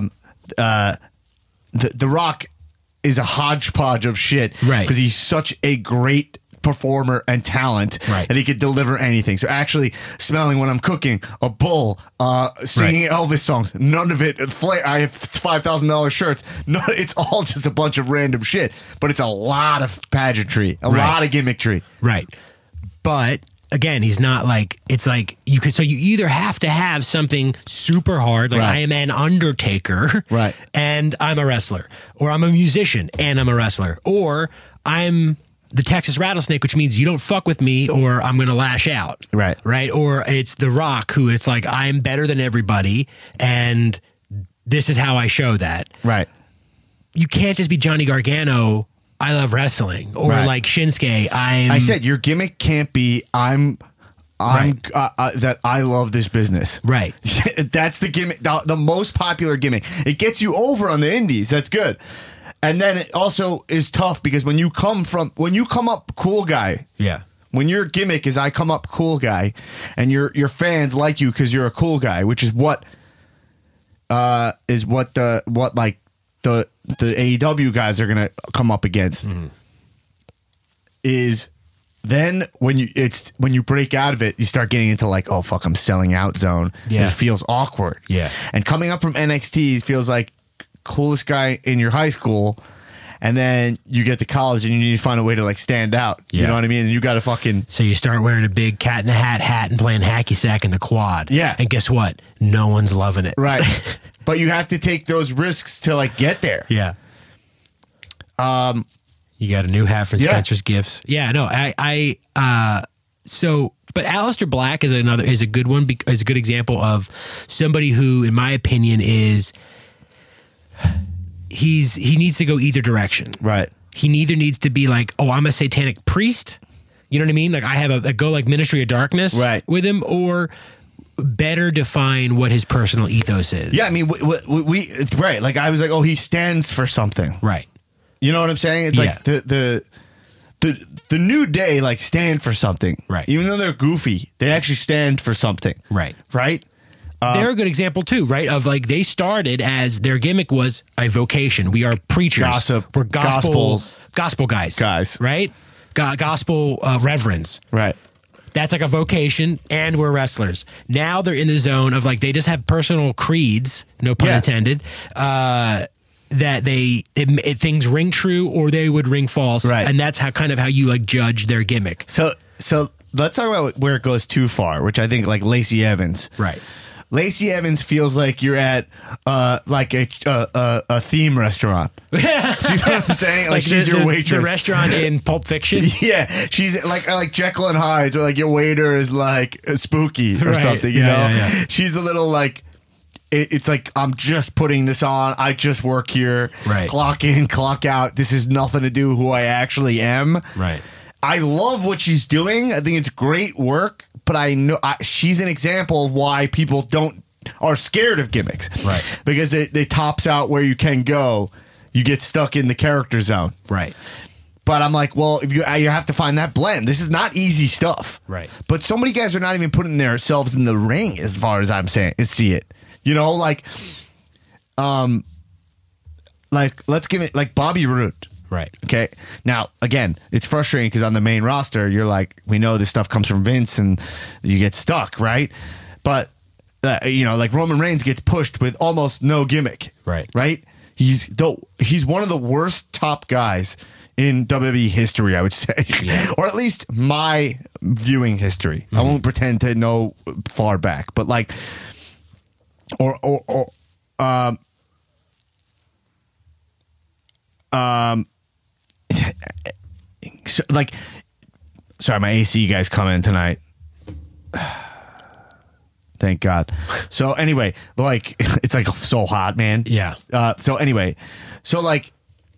the Rock is a hodgepodge of shit,
Right.
Because he's such a great performer and talent,
Right.
that he could deliver anything. So actually, smelling when I'm cooking, a bull, singing Elvis songs, none of it. I have $5,000 shirts. No, it's all just a bunch of random shit. But it's a lot of pageantry, a
Right.
lot of gimmickry.
right. But again, he's not like it's like you could. So you either have to have something super hard, like
Right.
I am an Undertaker,
Right.
and I'm a wrestler, or I'm a musician and I'm a wrestler, or I'm the Texas Rattlesnake, which means you don't fuck with me or I'm going to lash out.
Right.
Right. Or it's The Rock, who it's like, I'm better than everybody. And this is how I show that.
Right.
You can't just be Johnny Gargano, I love wrestling, or
Right.
like Shinsuke,
I said your gimmick can't be that I love this business.
Right.
That's the gimmick, the most popular gimmick. It gets you over on the indies. That's good. And then it also is tough because when you come up cool guy,
Yeah.
when your gimmick is I come up cool guy, and your fans like you because you're a cool guy, which is what the AEW guys are gonna come up against.
Mm-hmm.
Is then when you break out of it, you start getting into like, oh fuck, I'm selling out zone.
Yeah.
It feels awkward.
Yeah.
And coming up from NXT, it feels like coolest guy in your high school, and then you get to college and you need to find a way to like stand out. You
Yeah.
know what I mean? And you got to fucking
So you start wearing a big cat in the hat and playing hacky sack in the quad.
Yeah.
And guess what? No one's loving it.
right. But you have to take those risks to like get there.
Yeah. You got a new hat from
Yeah.
Spencer's Gifts. Yeah, no, but Aleister Black is a good one, is a good example of somebody who, in my opinion, he needs to go either direction.
Right.
He neither needs to be like, oh, I'm a satanic priest. You know what I mean? Like I have a go like Ministry of Darkness
Right.
with him, or better define what his personal ethos is.
Yeah, I mean, we right. Like I was like, oh, he stands for something.
Right.
You know what I'm saying? It's like the New Day like stand for something.
Right.
Even though they're goofy, they actually stand for something.
Right.
Right.
They're a good example too, right? Of like they started as their gimmick was a vocation. We are preachers.
Gossip.
We're gospel guys.
Guys.
Right? Gospel reverends.
Right.
That's like a vocation, and we're wrestlers. Now they're in the zone of like they just have personal creeds, no pun
Yeah.
intended, that things ring true or they would ring false.
Right.
And that's how you like judge their gimmick.
So let's talk about where it goes too far, which I think like Lacey Evans.
Right.
Lacey Evans feels like you're at like a theme restaurant. Do you know what I'm saying? Like she's your waitress.
The restaurant in Pulp Fiction.
Yeah, she's like Jekyll and Hyde, or like your waiter is like spooky or
Right.
something. You
Yeah,
know,
yeah, yeah.
she's a little like it's like I'm just putting this on. I just work here.
Right.
Clock in, clock out. This has nothing to do with who I actually am.
Right.
I love what she's doing. I think it's great work, but I know she's an example of why people are scared of gimmicks.
Right.
Because it tops out where you can go. You get stuck in the character zone.
Right.
But I'm like, well, if you have to find that blend. This is not easy stuff.
Right.
But so many guys are not even putting themselves in the ring as far as I'm saying. See it. You know, like let's give it like Bobby Roode.
Right.
Okay. Now, again, it's frustrating because on the main roster, you're like, we know this stuff comes from Vince and you get stuck, right? But, like Roman Reigns gets pushed with almost no gimmick.
Right.
Right? He's one of the worst top guys in WWE history, I would say.
Yeah.
Or at least my viewing history. I won't pretend to know far back, but like, so, like, sorry, my AC guys come in tonight. Thank God. So anyway, like, it's like so hot, man.
Yeah.
So anyway, so like,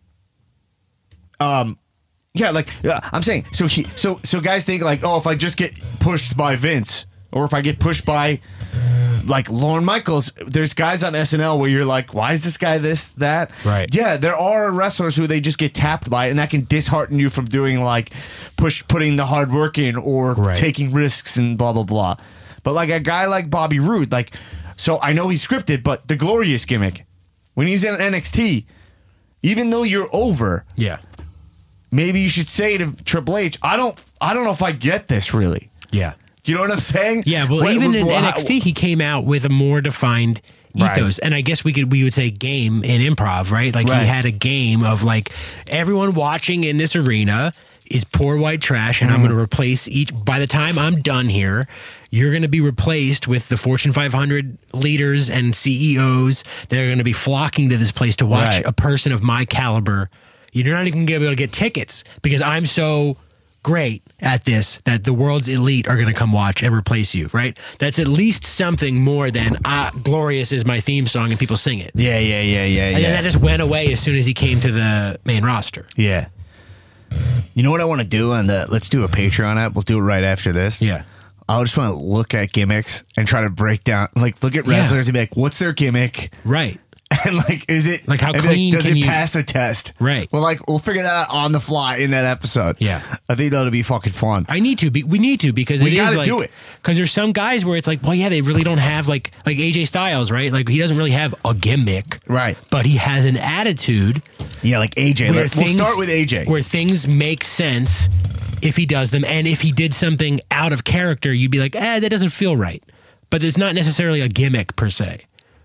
yeah, like I'm saying, so guys think like, oh, if I just get pushed by Vince, or if I get pushed by like Lorne Michaels, there's guys on SNL where you're like, why is this guy this, that?
Right.
Yeah, there are wrestlers who they just get tapped by, and that can dishearten you from doing like putting the hard work in or
Right.
taking risks and blah blah blah. But like a guy like Bobby Roode, like, so I know he's scripted, but the Glorious gimmick when he's in NXT, even though you're over,
Yeah.
maybe you should say to Triple H, I don't know if I get this really.
Yeah.
Do you know what I'm saying?
Yeah, well, even in NXT, he came out with a more defined ethos, and I guess we would say game in improv, right? Like
Right.
he had a game of like everyone watching in this arena is poor white trash, and I'm going to replace each. By the time I'm done here, you're going to be replaced with the Fortune 500 leaders and CEOs that are going to be flocking to this place to watch
Right.
a person of my caliber. You're not even going to be able to get tickets because I'm so great at this that the world's elite are going to come watch and replace you, right? That's at least something more than Glorious is my theme song and people sing it.
Yeah.
And then that just went away as soon as he came to the main roster.
Yeah. You know what I want to do let's do a Patreon app. We'll do it right after this.
Yeah.
I just want to look at gimmicks and try to break down, like, look at wrestlers and be like, what's their gimmick?
Right.
And like, is it
Like, how
and be
clean
does
can
it
you-
pass a test?
Right.
Well, like, we'll figure that out on the fly in that episode.
Yeah.
I think that'll be fucking fun.
We need to because
We
it is
gotta
like,
do it.
Because there's some guys where it's like, well, yeah, they really don't have like AJ Styles, right? Like he doesn't really have a gimmick,
Right.
But he has an attitude.
Yeah, like AJ.
where
We'll start with AJ.
where things make sense if he does them, and if he did something out of character, you'd be like, that doesn't feel right. But there's not necessarily a gimmick per se.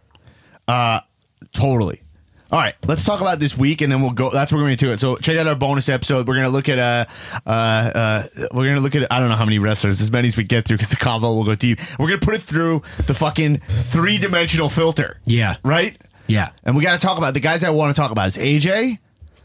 Totally. All right, let's talk about this week, and then we'll go. That's what we're going to do it. So check out our bonus episode. We're going to look at I don't know how many wrestlers, as many as we get through, because the combo will go deep. We're going to put it through the fucking 3-dimensional filter.
Yeah.
Right.
Yeah.
And we got to talk about the guys I want to talk about is AJ.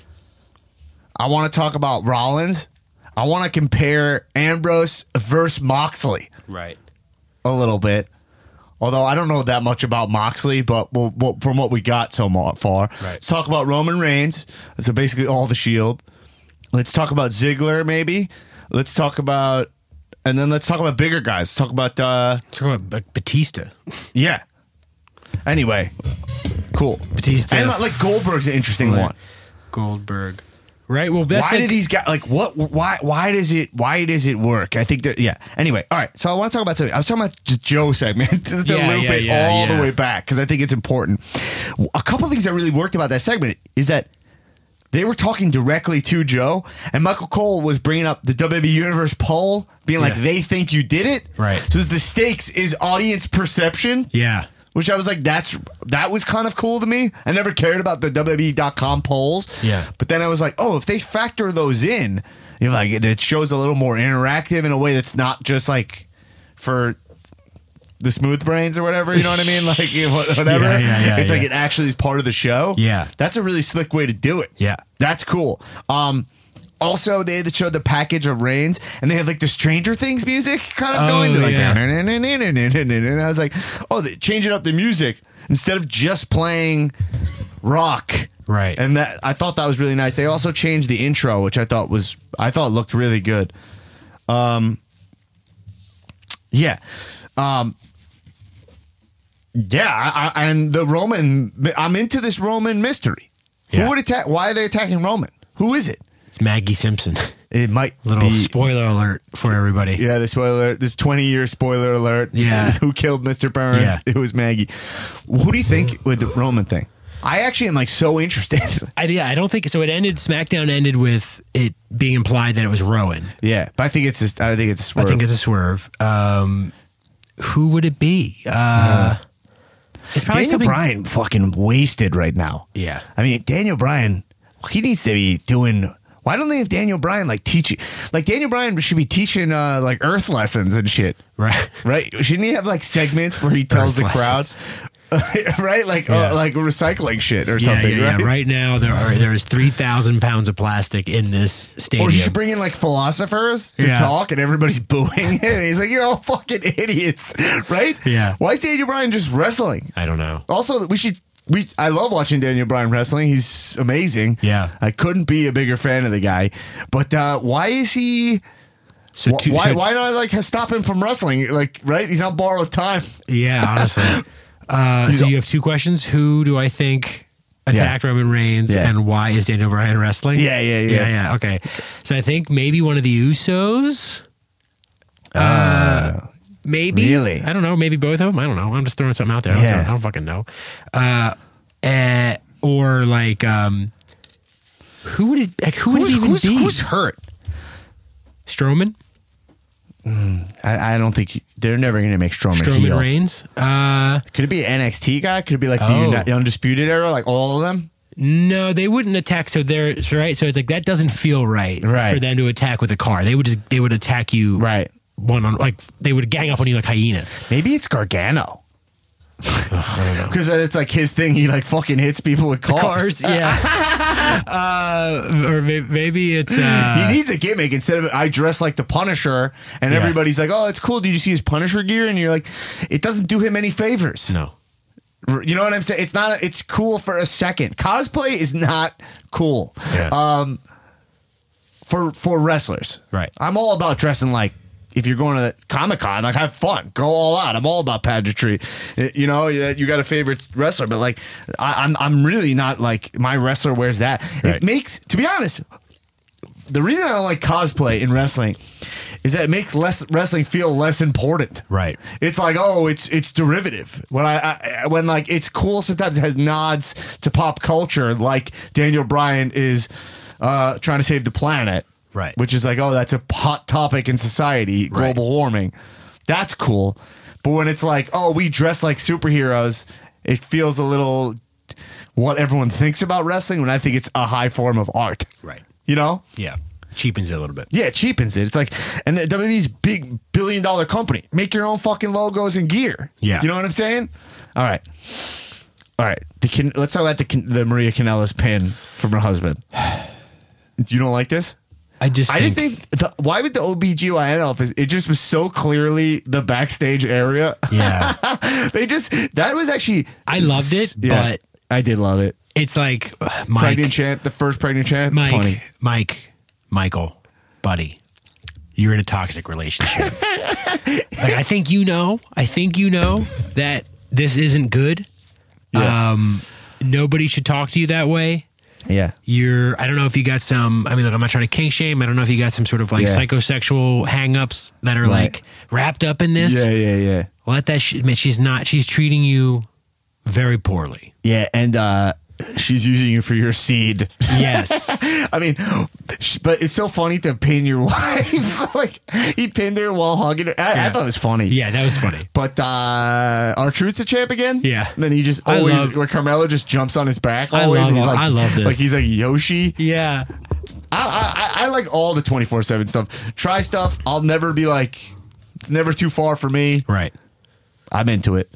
I want to talk about Rollins. I want to compare Ambrose versus Moxley
Right.
a little bit. Although I don't know that much about Moxley, but from what we got so far.
Right.
Let's talk about Roman Reigns. So basically all the Shield. Let's talk about Ziggler, maybe. Let's talk about bigger guys. Let's talk about
Talk about Batista.
yeah. Anyway, cool.
Batista.
And like Goldberg's an interesting one.
Goldberg. Right. Well, that's
Why do these guys like what? Why does it work? I think that Anyway, all right. So I want to talk about something. I was talking about the Joe segment. Just to loop it all the way back because I think it's important. A couple of things that really worked about that segment is that they were talking directly to Joe, and Michael Cole was bringing up the WWE Universe poll, being like, "They think you did it."
Right.
So the stakes is audience perception.
Yeah.
Which I was like, that was kind of cool to me. I never cared about the WWE.com polls.
Yeah.
But then I was like, oh, if they factor those in, like it shows a little more interactive in a way that's not just like for the smooth brains or whatever. You know what I mean? Like whatever.
Yeah,
it's like it actually is part of the show.
Yeah.
That's a really slick way to do it.
Yeah.
That's cool. Also, they showed the package of Reigns, and they had like the Stranger Things music kind of going. They're like,
yeah.
and I was like, oh, they changing up the music instead of just playing rock.
Right.
And that I thought that was really nice. They also changed the intro, which I thought looked really good. Yeah. Yeah, and the Roman, I'm into this Roman mystery.
Yeah.
Who would attack? Why are they attacking Roman? Who is it?
It's Maggie Simpson.
It might
Little
be.
spoiler alert for everybody.
Yeah, the spoiler. This 20-year spoiler alert.
Yeah.
Who killed Mr. Burns?
Yeah.
It was Maggie. Who do you think with the Roman thing? I actually am like so interested.
I don't think so. It ended. SmackDown ended with it being implied that it was Rowan.
Yeah, but I think it's a swerve.
I think it's a swerve. Who would it be? It's probably
Daniel
something.
Bryan fucking wasted right now.
Yeah.
I mean, Daniel Bryan, he needs to be doing. Why don't they have Daniel Bryan like teaching? Like Daniel Bryan should be teaching like earth lessons and shit.
Right.
Right? Shouldn't he have like segments where he tells
Earth
the crowd? Right? Like
Yeah.
like recycling shit or
Yeah,
something,
yeah,
right?
yeah. Right now there is 3,000 pounds of plastic in this stadium.
Or you should bring in like philosophers to
Yeah.
talk and everybody's booing it. And he's like, you're all fucking idiots. Right?
Yeah.
Why is Daniel Bryan just wrestling?
I don't know.
Also, I love watching Daniel Bryan wrestling. He's amazing.
Yeah.
I couldn't be a bigger fan of the guy. But why is he?
So
Why not like stop him from wrestling? Like, right? He's on borrowed time.
Yeah, honestly. So you have two questions. Who do I think attacked Roman Reigns,
Yeah.
and why is Daniel Bryan wrestling?
Yeah.
Okay. So I think maybe one of the Usos. Maybe.
Really?
I don't know. Maybe both of them. I don't know. I'm just throwing something out there.
Yeah.
I don't fucking know. Or like, who would it? Like, who would it even be?
Who's hurt?
Strowman.
I don't think they're never going to make Strowman heel.
Reigns.
Could it be an NXT guy? Could it be like the Undisputed Era, like all of them?
No, they wouldn't attack. So they're right. So it's like that doesn't feel right for them to attack with a car. They would attack you one on, like they would gang up on you like hyena.
Maybe it's Gargano.
I don't know.
Because it's like his thing. He like fucking hits people with cars.
Yeah. Or maybe it's
he needs a gimmick instead of I dress like the Punisher, and
Yeah.
everybody's like, "Oh, it's cool. Did you see his Punisher gear?" And you're like, "It doesn't do him any favors."
no.
You know what I'm saying? It's not. It's cool for a second. Cosplay is not cool.
Yeah.
For wrestlers,
Right.
I'm all about dressing like. If you're going to Comic-Con, like have fun, go all out. I'm all about pageantry. You know, you got a favorite wrestler, but like I'm really not like my wrestler wears that.
Right.
It makes, to be honest, the reason I don't like cosplay in wrestling is that it makes wrestling feel less important.
Right.
It's like, oh, it's derivative. When like it's cool, sometimes it has nods to pop culture, like Daniel Bryan is trying to save the planet.
Right.
Which is like, oh, that's a hot topic in society, global warming. That's cool. But when it's like, oh, we dress like superheroes, it feels a little what everyone thinks about wrestling when I think it's a high form of art.
Right.
You know?
Yeah. Cheapens it a little bit.
Yeah, it cheapens it. It's like, and the WWE's big billion-dollar company. Make your own fucking logos and gear.
Yeah.
You know what I'm saying? All right. Let's talk about the Maria Kanellis pin from her husband. You don't like this?
I just
think why would the OBGYN office, it just was so clearly the backstage area.
Yeah.
That was actually.
I loved it, but
I did love it.
it's like Mike,
Pregnant champ, the first pregnant champ. It's funny.
Michael, buddy, you're in a toxic relationship. Like I think you know that this isn't good.
Yeah.
Nobody should talk to you that way.
Yeah.
I don't know if you got some, I mean, look, I'm not trying to kink shame. I don't know if you got some sort of like psychosexual hang-ups that are like wrapped up in this.
Yeah.
Let that she's treating you very poorly.
Yeah, and she's using you for your seed.
Yes.
I mean, but it's so funny to pin your wife. Like, he pinned her while hugging her. I thought it was funny.
Yeah, that was funny.
But R-Truth's the champ again?
Yeah.
And then he just always, like Carmelo just jumps on his back
I
always.
I love this.
Like he's like Yoshi.
Yeah.
I like all the 24/7 stuff. Try stuff. I'll never be like, it's never too far for me.
Right.
I'm into it.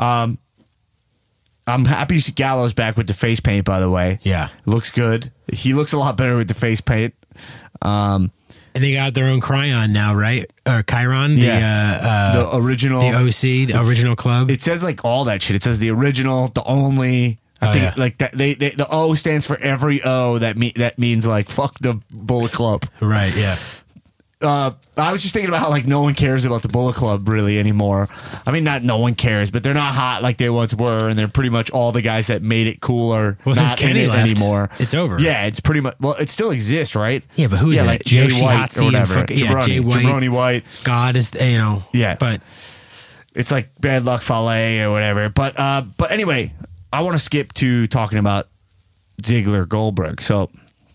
I'm happy to see Gallows back with the face paint, by the way.
Yeah.
Looks good. He looks a lot better with the face paint. Um,
And they got their own Cryon now, right? Or Chiron,
the original,
the OC, the original club.
It says like all that shit. It says the original, the only. I think like that. They the O stands for every O that means like fuck the Bullet Club.
Right. Yeah.
I was just thinking about how like no one cares about the Bullet Club really anymore. I mean, not no one cares, but they're not hot like they once were, and they're pretty much all the guys that made it cool are
Well,
not
since Kenny
in it
left,
anymore.
it's over.
Yeah, it's pretty much. Well, it still exists, right?
Yeah, but who is that?
like Jay
Yoshi
White
Hotzi
or whatever.
and fucking- yeah, Jay White.
Jabroni White.
God is,
Yeah.
But
It's like Bad Luck Fale or whatever. But anyway, I want to skip to talking about Ziggler Goldberg. So,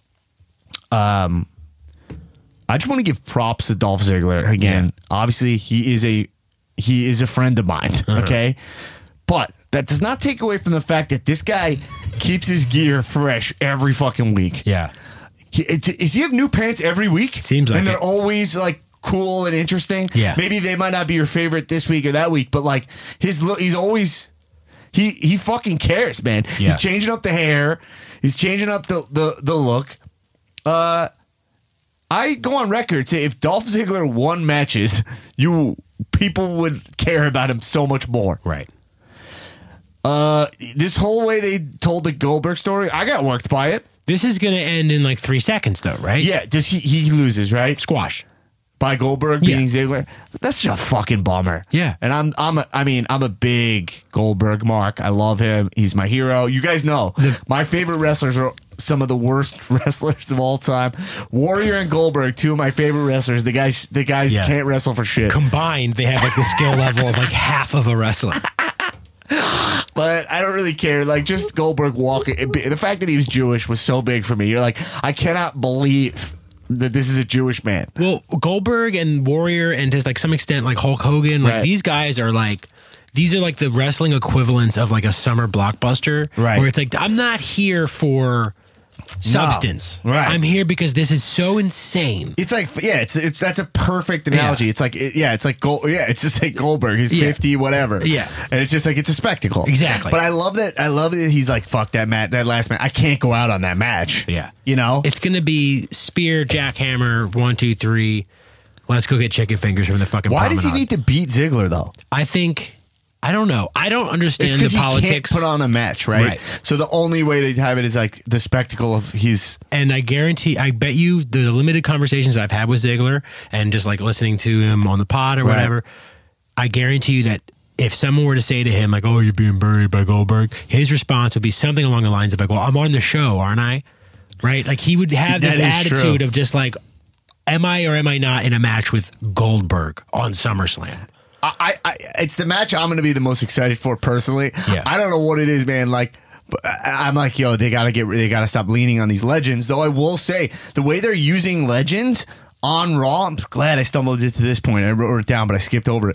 I just want to give props to Dolph Ziggler again.
Yeah.
Obviously, he is a friend of mine. Okay, but that does not take away from the fact that this guy keeps his gear fresh every fucking week.
yeah.
Does he have new pants every week?
Seems like
and they're
it.
always like cool and interesting.
Yeah.
Maybe they might not be your favorite this week or that week, but like his look, he's always he fucking cares, man.
Yeah.
He's changing up the hair. He's changing up the look. I go on record say if Dolph Ziggler won matches, people would care about him so much more.
Right.
This whole way they told the Goldberg story, I got worked by it.
This is going to end in like 3 seconds, though, right?
Yeah, does he loses, right?
Squash.
By Goldberg beating Ziggler. That's just a fucking bummer.
Yeah.
And I'm a big Goldberg mark. I love him. He's my hero. You guys know my favorite wrestlers are some of the worst wrestlers of all time. Warrior and Goldberg, two of my favorite wrestlers. The guys
Yeah.
can't wrestle for shit.
Combined, they have like the skill level of like half of a wrestler.
But I don't really care. Like, just Goldberg walking. The fact that he was Jewish was so big for me. You're like, I cannot believe that this is a Jewish man.
Well, Goldberg and Warrior and to like some extent like Hulk Hogan, like
Right.
these guys are like, these are like the wrestling equivalents of like a summer blockbuster.
Right.
Where it's like, I'm not here for substance.
Right.
I'm here because this is so insane.
It's like, yeah, it's that's a perfect analogy.
Yeah.
It's like, it's just like Goldberg. He's
Yeah.
50, whatever.
Yeah.
And it's just like, it's a spectacle.
Exactly.
But I love that he's like, fuck that last match. I can't go out on that match.
Yeah.
You know?
It's going to be spear, jackhammer, 1, 2, 3. Let's go get chicken fingers from the fucking
Why does he
promenade.
need to beat Ziggler, though?
I don't know. I don't
It's
understand
because
the
he
politics.
can't put on a match, right?
Right.
So the only way to have it is like the spectacle of
And I bet you the limited conversations I've had with Ziggler and just like listening to him on the pod or
Right.
whatever, I guarantee you that if someone were to say to him like, "Oh, you're being buried by Goldberg," his response would be something along the lines of like, "Well, I'm on the show, aren't I?" Right? Like he would have this
That is
attitude
true.
of just like, "Am I or am I not in a match with Goldberg on SummerSlam?"
it's the match I'm going to be the most excited for personally.
Yeah.
I don't know what it is, man. Like, I'm like, yo, they got to stop leaning on these legends. Though I will say the way they're using legends on Raw, I'm glad I stumbled into this point. I wrote it down, but I skipped over it.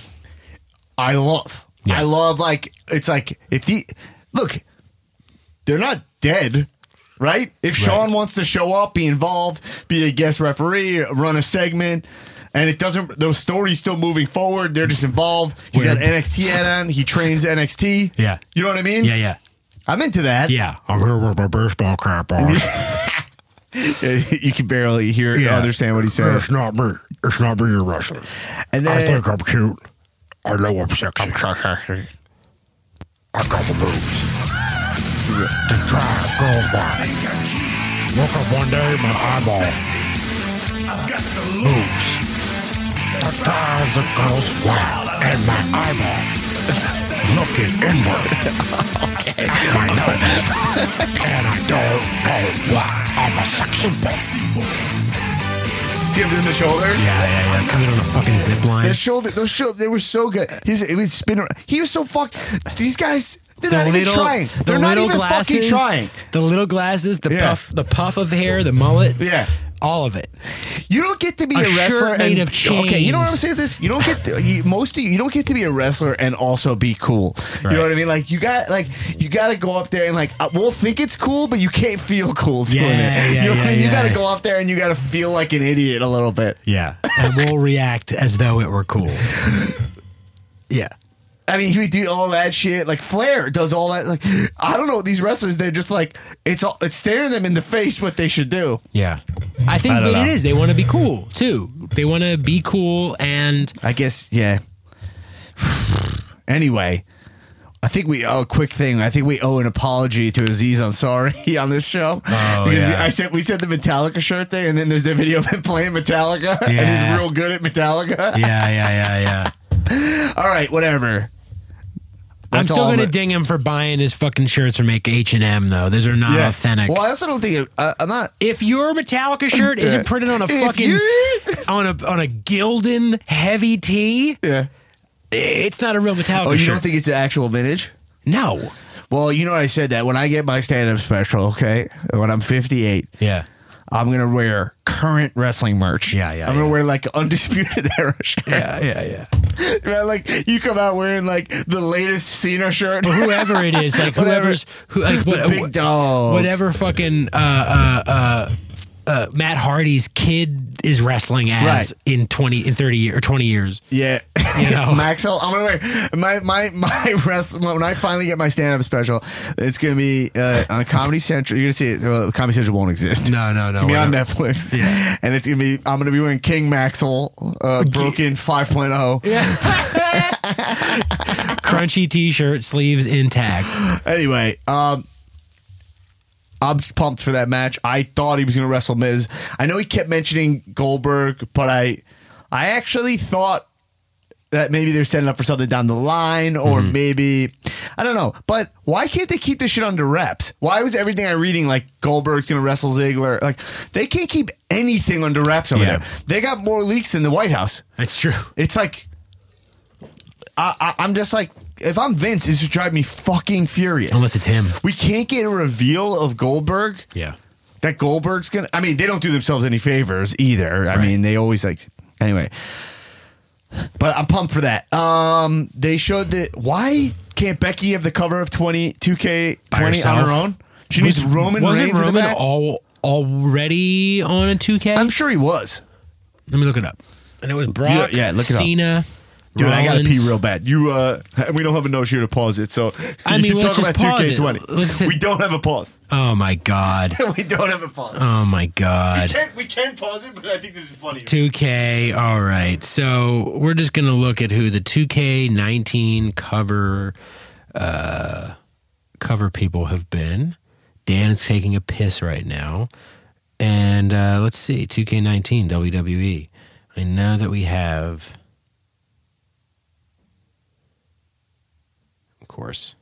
I love like, it's like look, they're not dead. Right? If Sean wants to show up, be involved, be a guest referee, run a segment, and it doesn't, those stories still moving forward, they're just involved. He's got NXT on, he trains NXT.
Yeah.
You know what I mean?
Yeah.
I'm into that.
Yeah. I'm here with my baseball cap on.
You can barely understand what he's saying.
It's not me. It's not me you're wrestling.
And
I
then,
think I'm cute. I know I'm sexy. I got the moves. The drive girls by. Woke up one day, my eyeball moves. That drives the girls wild, and my eyeball looking inward at my nose. And I don't know why I'm a sexy boy.
see him doing the shoulders?
Yeah. Coming on a fucking zip line.
Those shoulders, they were so good. It was spinning. He was so these guys, they're not even trying. They're not even fucking trying.
The little glasses, the
Yeah.
puff of hair, the mullet.
Yeah.
All of it.
You don't get to be
A
a wrestler
shirt made
and
of chains.
okay. You know what I'm saying? This you don't get you don't get to be a wrestler and also be cool. You
Right.
know what I mean? Like you got to go up there and like we'll think it's cool, but you can't feel cool doing it. You know what I mean? You got to go up there and you got to feel like an idiot a little bit.
Yeah. And we'll react as though it were cool. Yeah.
I mean, he do all that shit. Like Flair does all that. Like I don't know, these wrestlers, they're just like it's staring them in the face what they should do.
Yeah. I think
don't
that
know.
it is. They want to be cool too. They want to be cool, and
I guess, yeah. Anyway, I think we owe a quick thing. I think we owe an apology to Aziz Ansari on this show.
Oh,
because
yeah.
we said the Metallica shirt thing, and then there's the video of him playing Metallica, and
Yeah.
he's real good at Metallica.
yeah.
All right, whatever.
I'm
That's
still
all
gonna
I'm-
ding him for buying his fucking shirts from H&M though. Those are not authentic.
Well, I also don't think I'm not.
If your Metallica shirt isn't printed on a
If
fucking
you-
on a Gildan heavy tee,
Yeah.
it's not a real Metallica
Oh, you
shirt.
don't think it's an actual vintage?
No.
Well, you know I said that when I get my stand-up special, okay, when I'm 58,
Yeah.
I'm gonna wear current wrestling merch.
Yeah,
I'm gonna wear like Undisputed Era shirt.
Yeah.
Right, like you come out wearing like the latest Cena shirt.
But whoever it is, like
Whatever.
whoever's
Big dog.
whatever fucking Matt Hardy's kid is wrestling as
Right.
in 30 years or 20 years.
Yeah,
You know?
Maxwell. I'm gonna wear my when I finally get my stand-up special. It's gonna be on Comedy Central. You're gonna see it. Comedy Central won't exist.
No.
It's gonna be on
whatever.
Netflix.
Yeah.
And it's gonna be. I'm gonna be wearing King Maxwell Broken 5.0.
Crunchy t-shirt, sleeves intact.
Anyway, I'm just pumped for that match. I thought he was going to wrestle Miz. I know he kept mentioning Goldberg, but I actually thought that maybe they're setting up for something down the line, or maybe I don't know. But why can't they keep this shit under wraps? Why was everything I'm reading like Goldberg's going to wrestle Ziggler? Like they can't keep anything under wraps over
Yeah.
there. They got more leaks than the White House.
That's true.
It's like I'm just like, if I'm Vince, this would drive me fucking furious.
Unless it's him.
We can't get a reveal of Goldberg.
Yeah.
That Goldberg's gonna. I mean, they don't do themselves any favors either. I mean, they always like. Anyway, but I'm pumped for that. They showed that. Why can't Becky have the cover of 2K20 on
herself?
her own? She needs Roman
Wasn't
Reigns in the
Roman
back?
already on a 2K?
I'm sure he was.
Let me look it up. And it was Brock,
Yeah, look it up.
Cena,
Dude, I gotta pee
Rollins.
real bad. We don't have a note here to pause it, so
I
you
mean,
can
let's
talk
just
about
pause it.
2K20.
Let's-
We don't have a pause.
Oh my god.
We don't have a pause.
Oh my god.
We can pause it, but I think this is funny.
2K. All right. So we're just going to look at who the 2K19 cover people have been. Dan is taking a piss right now. And let's see. 2K19 WWE. I know that we have, of course,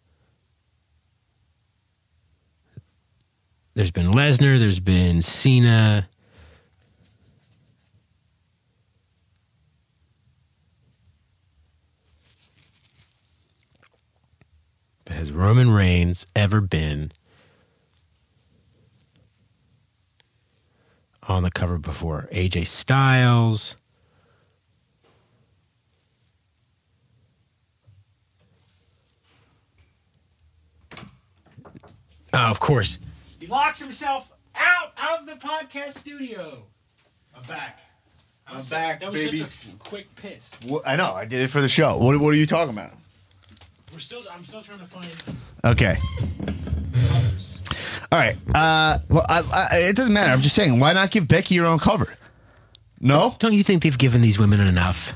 there's been Lesnar, there's been Cena. But has Roman Reigns ever been on the cover before? AJ Styles. Oh, of course. He locks himself out of the podcast studio.
I'm back. I'm back,
That was
baby.
such a quick piss.
I know. I did it for the show. What are you talking about?
I'm still trying to find
Okay.
covers.
All right. Well, it doesn't matter. I'm just saying, why not give Becky your own cover? No?
Don't you think they've given these women enough?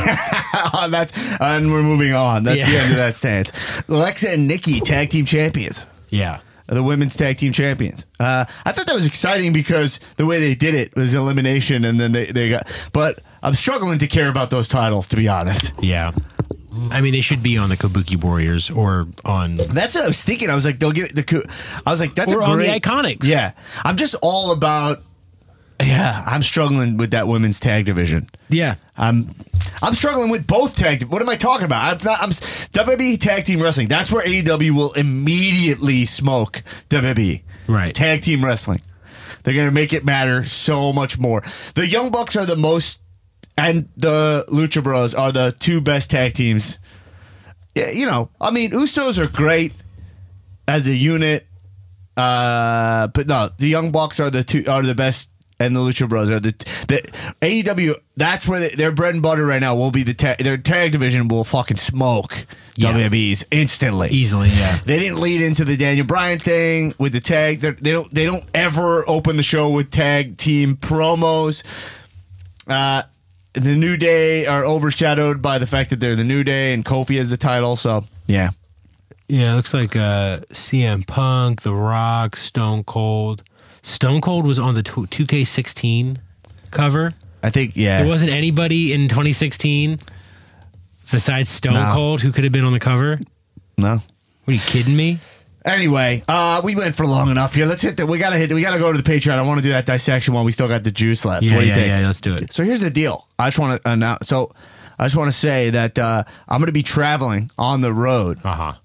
And we're moving on. That's the
Yeah.
end of that stance. Alexa and Nikki, tag team champions.
Yeah.
The women's tag team champions. I thought that was exciting because the way they did it was elimination, and then they got. But I'm struggling to care about those titles, to be honest.
Yeah. I mean, they should be on the Kabuki Warriors or on.
That's what I was thinking. I was like, they'll give the. I was like, that's
Or
a
on the
great,
Iconics.
Yeah, I'm just all about. Yeah, I'm struggling with that women's tag division.
Yeah.
I'm struggling with both tag. What am I talking about? I'm WWE Tag Team Wrestling. That's where AEW will immediately smoke WWE.
Right.
Tag Team Wrestling. They're going to make it matter so much more. The Young Bucks are the most, and the Lucha Bros are the two best tag teams. Yeah, you know, I mean, Usos are great as a unit, but no, the Young Bucks are the best and the Lucha Bros are the AEW. That's where their bread and butter right now will be their tag division will fucking smoke WWE's instantly,
easily. Yeah,
they didn't lead into the Daniel Bryan thing with the tag. They don't ever open the show with tag team promos. The New Day are overshadowed by the fact that they're the New Day and Kofi has the title. So yeah.
Yeah, it looks like CM Punk, The Rock, Stone Cold. Stone Cold was on the 2K16 cover.
I think, yeah.
There wasn't anybody in 2016 besides Stone Cold who could have been on the cover?
No.
What, are you kidding me?
Anyway, we went for long enough here. Let's we gotta go to the Patreon. I want to do that dissection while we still got the juice left.
Yeah,
what do you think?
Yeah, let's do it.
So here's the deal. I just want to announce. So I just want to say that I'm going to be traveling on the road.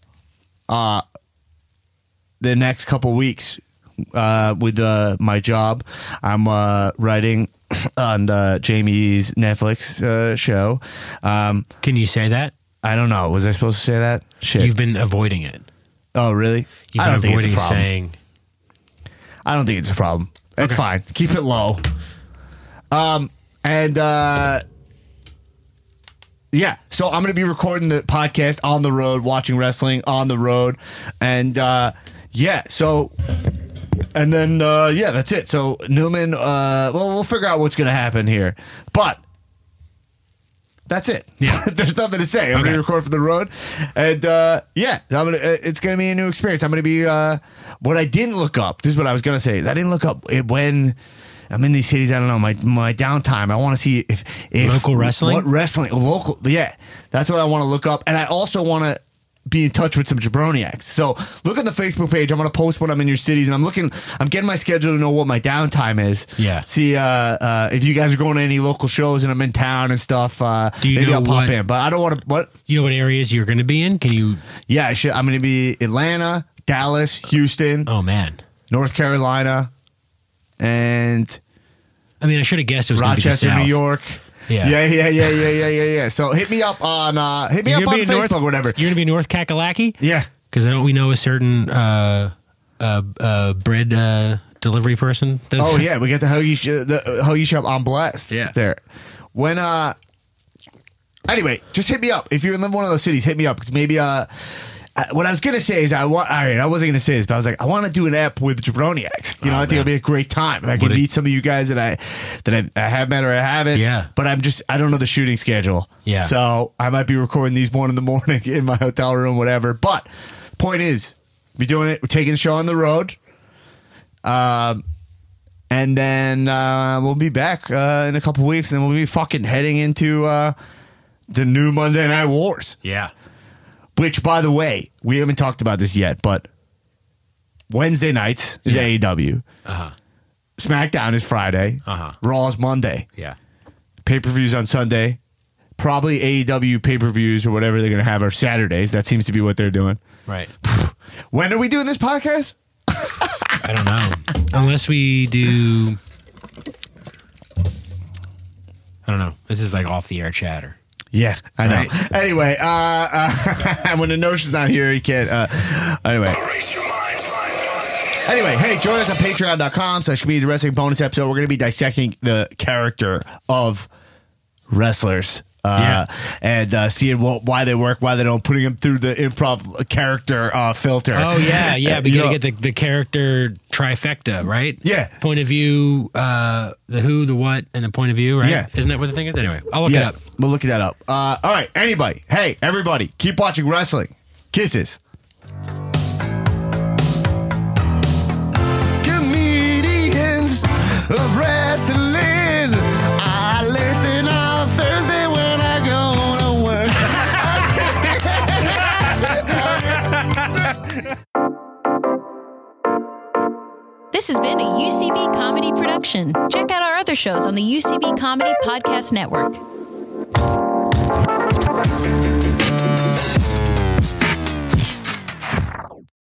The next couple weeks with my job. I'm writing on Jamie's Netflix show.
Can you say that?
I don't know. Was I supposed to say that? Shit.
You've been avoiding it.
Oh, really?
You've been avoiding saying.
I don't think it's a problem. It's fine. Keep it low. Yeah, so I'm going to be recording the podcast on the road, watching wrestling on the road, and that's it. So Newman, we'll figure out what's going to happen here, but that's it. Yeah, there's nothing to say. I'm going to record from the road, and it's going to be a new experience. I'm going to be what I didn't look up. This is what I was going to say. Is I didn't look up when I'm in these cities. I don't know my downtime. I want to see if
local wrestling.
What wrestling? Local. Yeah, that's what I want to look up, and I also want to be in touch with some jabroniacs. So look at the Facebook page. I'm going to post when I'm in your cities, and I'm getting my schedule to know what my downtime is.
Yeah.
See if you guys are going to any local shows and I'm in town and stuff. Maybe I'll pop in, but I don't want to. What?
You know what areas you're going to be in? Can you?
Yeah, I should. I'm going to be Atlanta, Dallas, Houston.
Oh man,
North Carolina, and
I mean I should have guessed it was
Rochester,
gonna be the South.
New York. Yeah. So hit me up on Facebook or whatever.
You're gonna be in North Kakalaki?
Yeah,
because we know a certain bread delivery person.
Oh yeah, we got the hoagie shop on Blast.
Yeah,
there. When anyway, just hit me up if you're in one of those cities. Hit me up because maybe what I was gonna say is I wasn't gonna say this, but I was like, I want to do an app with jabroniacs. I think it'll be a great time. I can meet some of you guys that I have met or I haven't.
Yeah.
But I don't know the shooting schedule.
Yeah.
So I might be recording these 1 a.m. in my hotel room, whatever. But point is, we're doing it. We're taking the show on the road. And then we'll be back in a couple weeks, and then we'll be fucking heading into the new Monday Night Wars.
Yeah.
Which, by the way, we haven't talked about this yet, but Wednesday nights is AEW. SmackDown is Friday. Raw is Monday.
Yeah.
Pay-per-views on Sunday. Probably AEW pay-per-views or whatever they're going to have are Saturdays. That seems to be what they're doing.
Right.
When are we doing this podcast?
I don't know. Unless we do... I don't know. This is like off-the-air chatter.
Yeah, I know.
Right.
Anyway, when the notion's not here, you can't. Anyway, hey, join us on patreon.com/community wrestling bonus episode. We're going to be dissecting the character of wrestlers. And seeing why they work, why they don't, putting them through the improv character filter.
Oh, yeah. We got to get the character trifecta, right?
Yeah.
Point of view, the who, the what, and the point of view, right?
Yeah.
Isn't that what the thing is? Anyway, I'll look it up.
We'll look that up. All right, everybody, keep watching wrestling. Kisses. Comedians of wrestling. I listen on Thursday when I go to work.
This has been a UCB Comedy production. Check out our other shows on the UCB Comedy Podcast Network.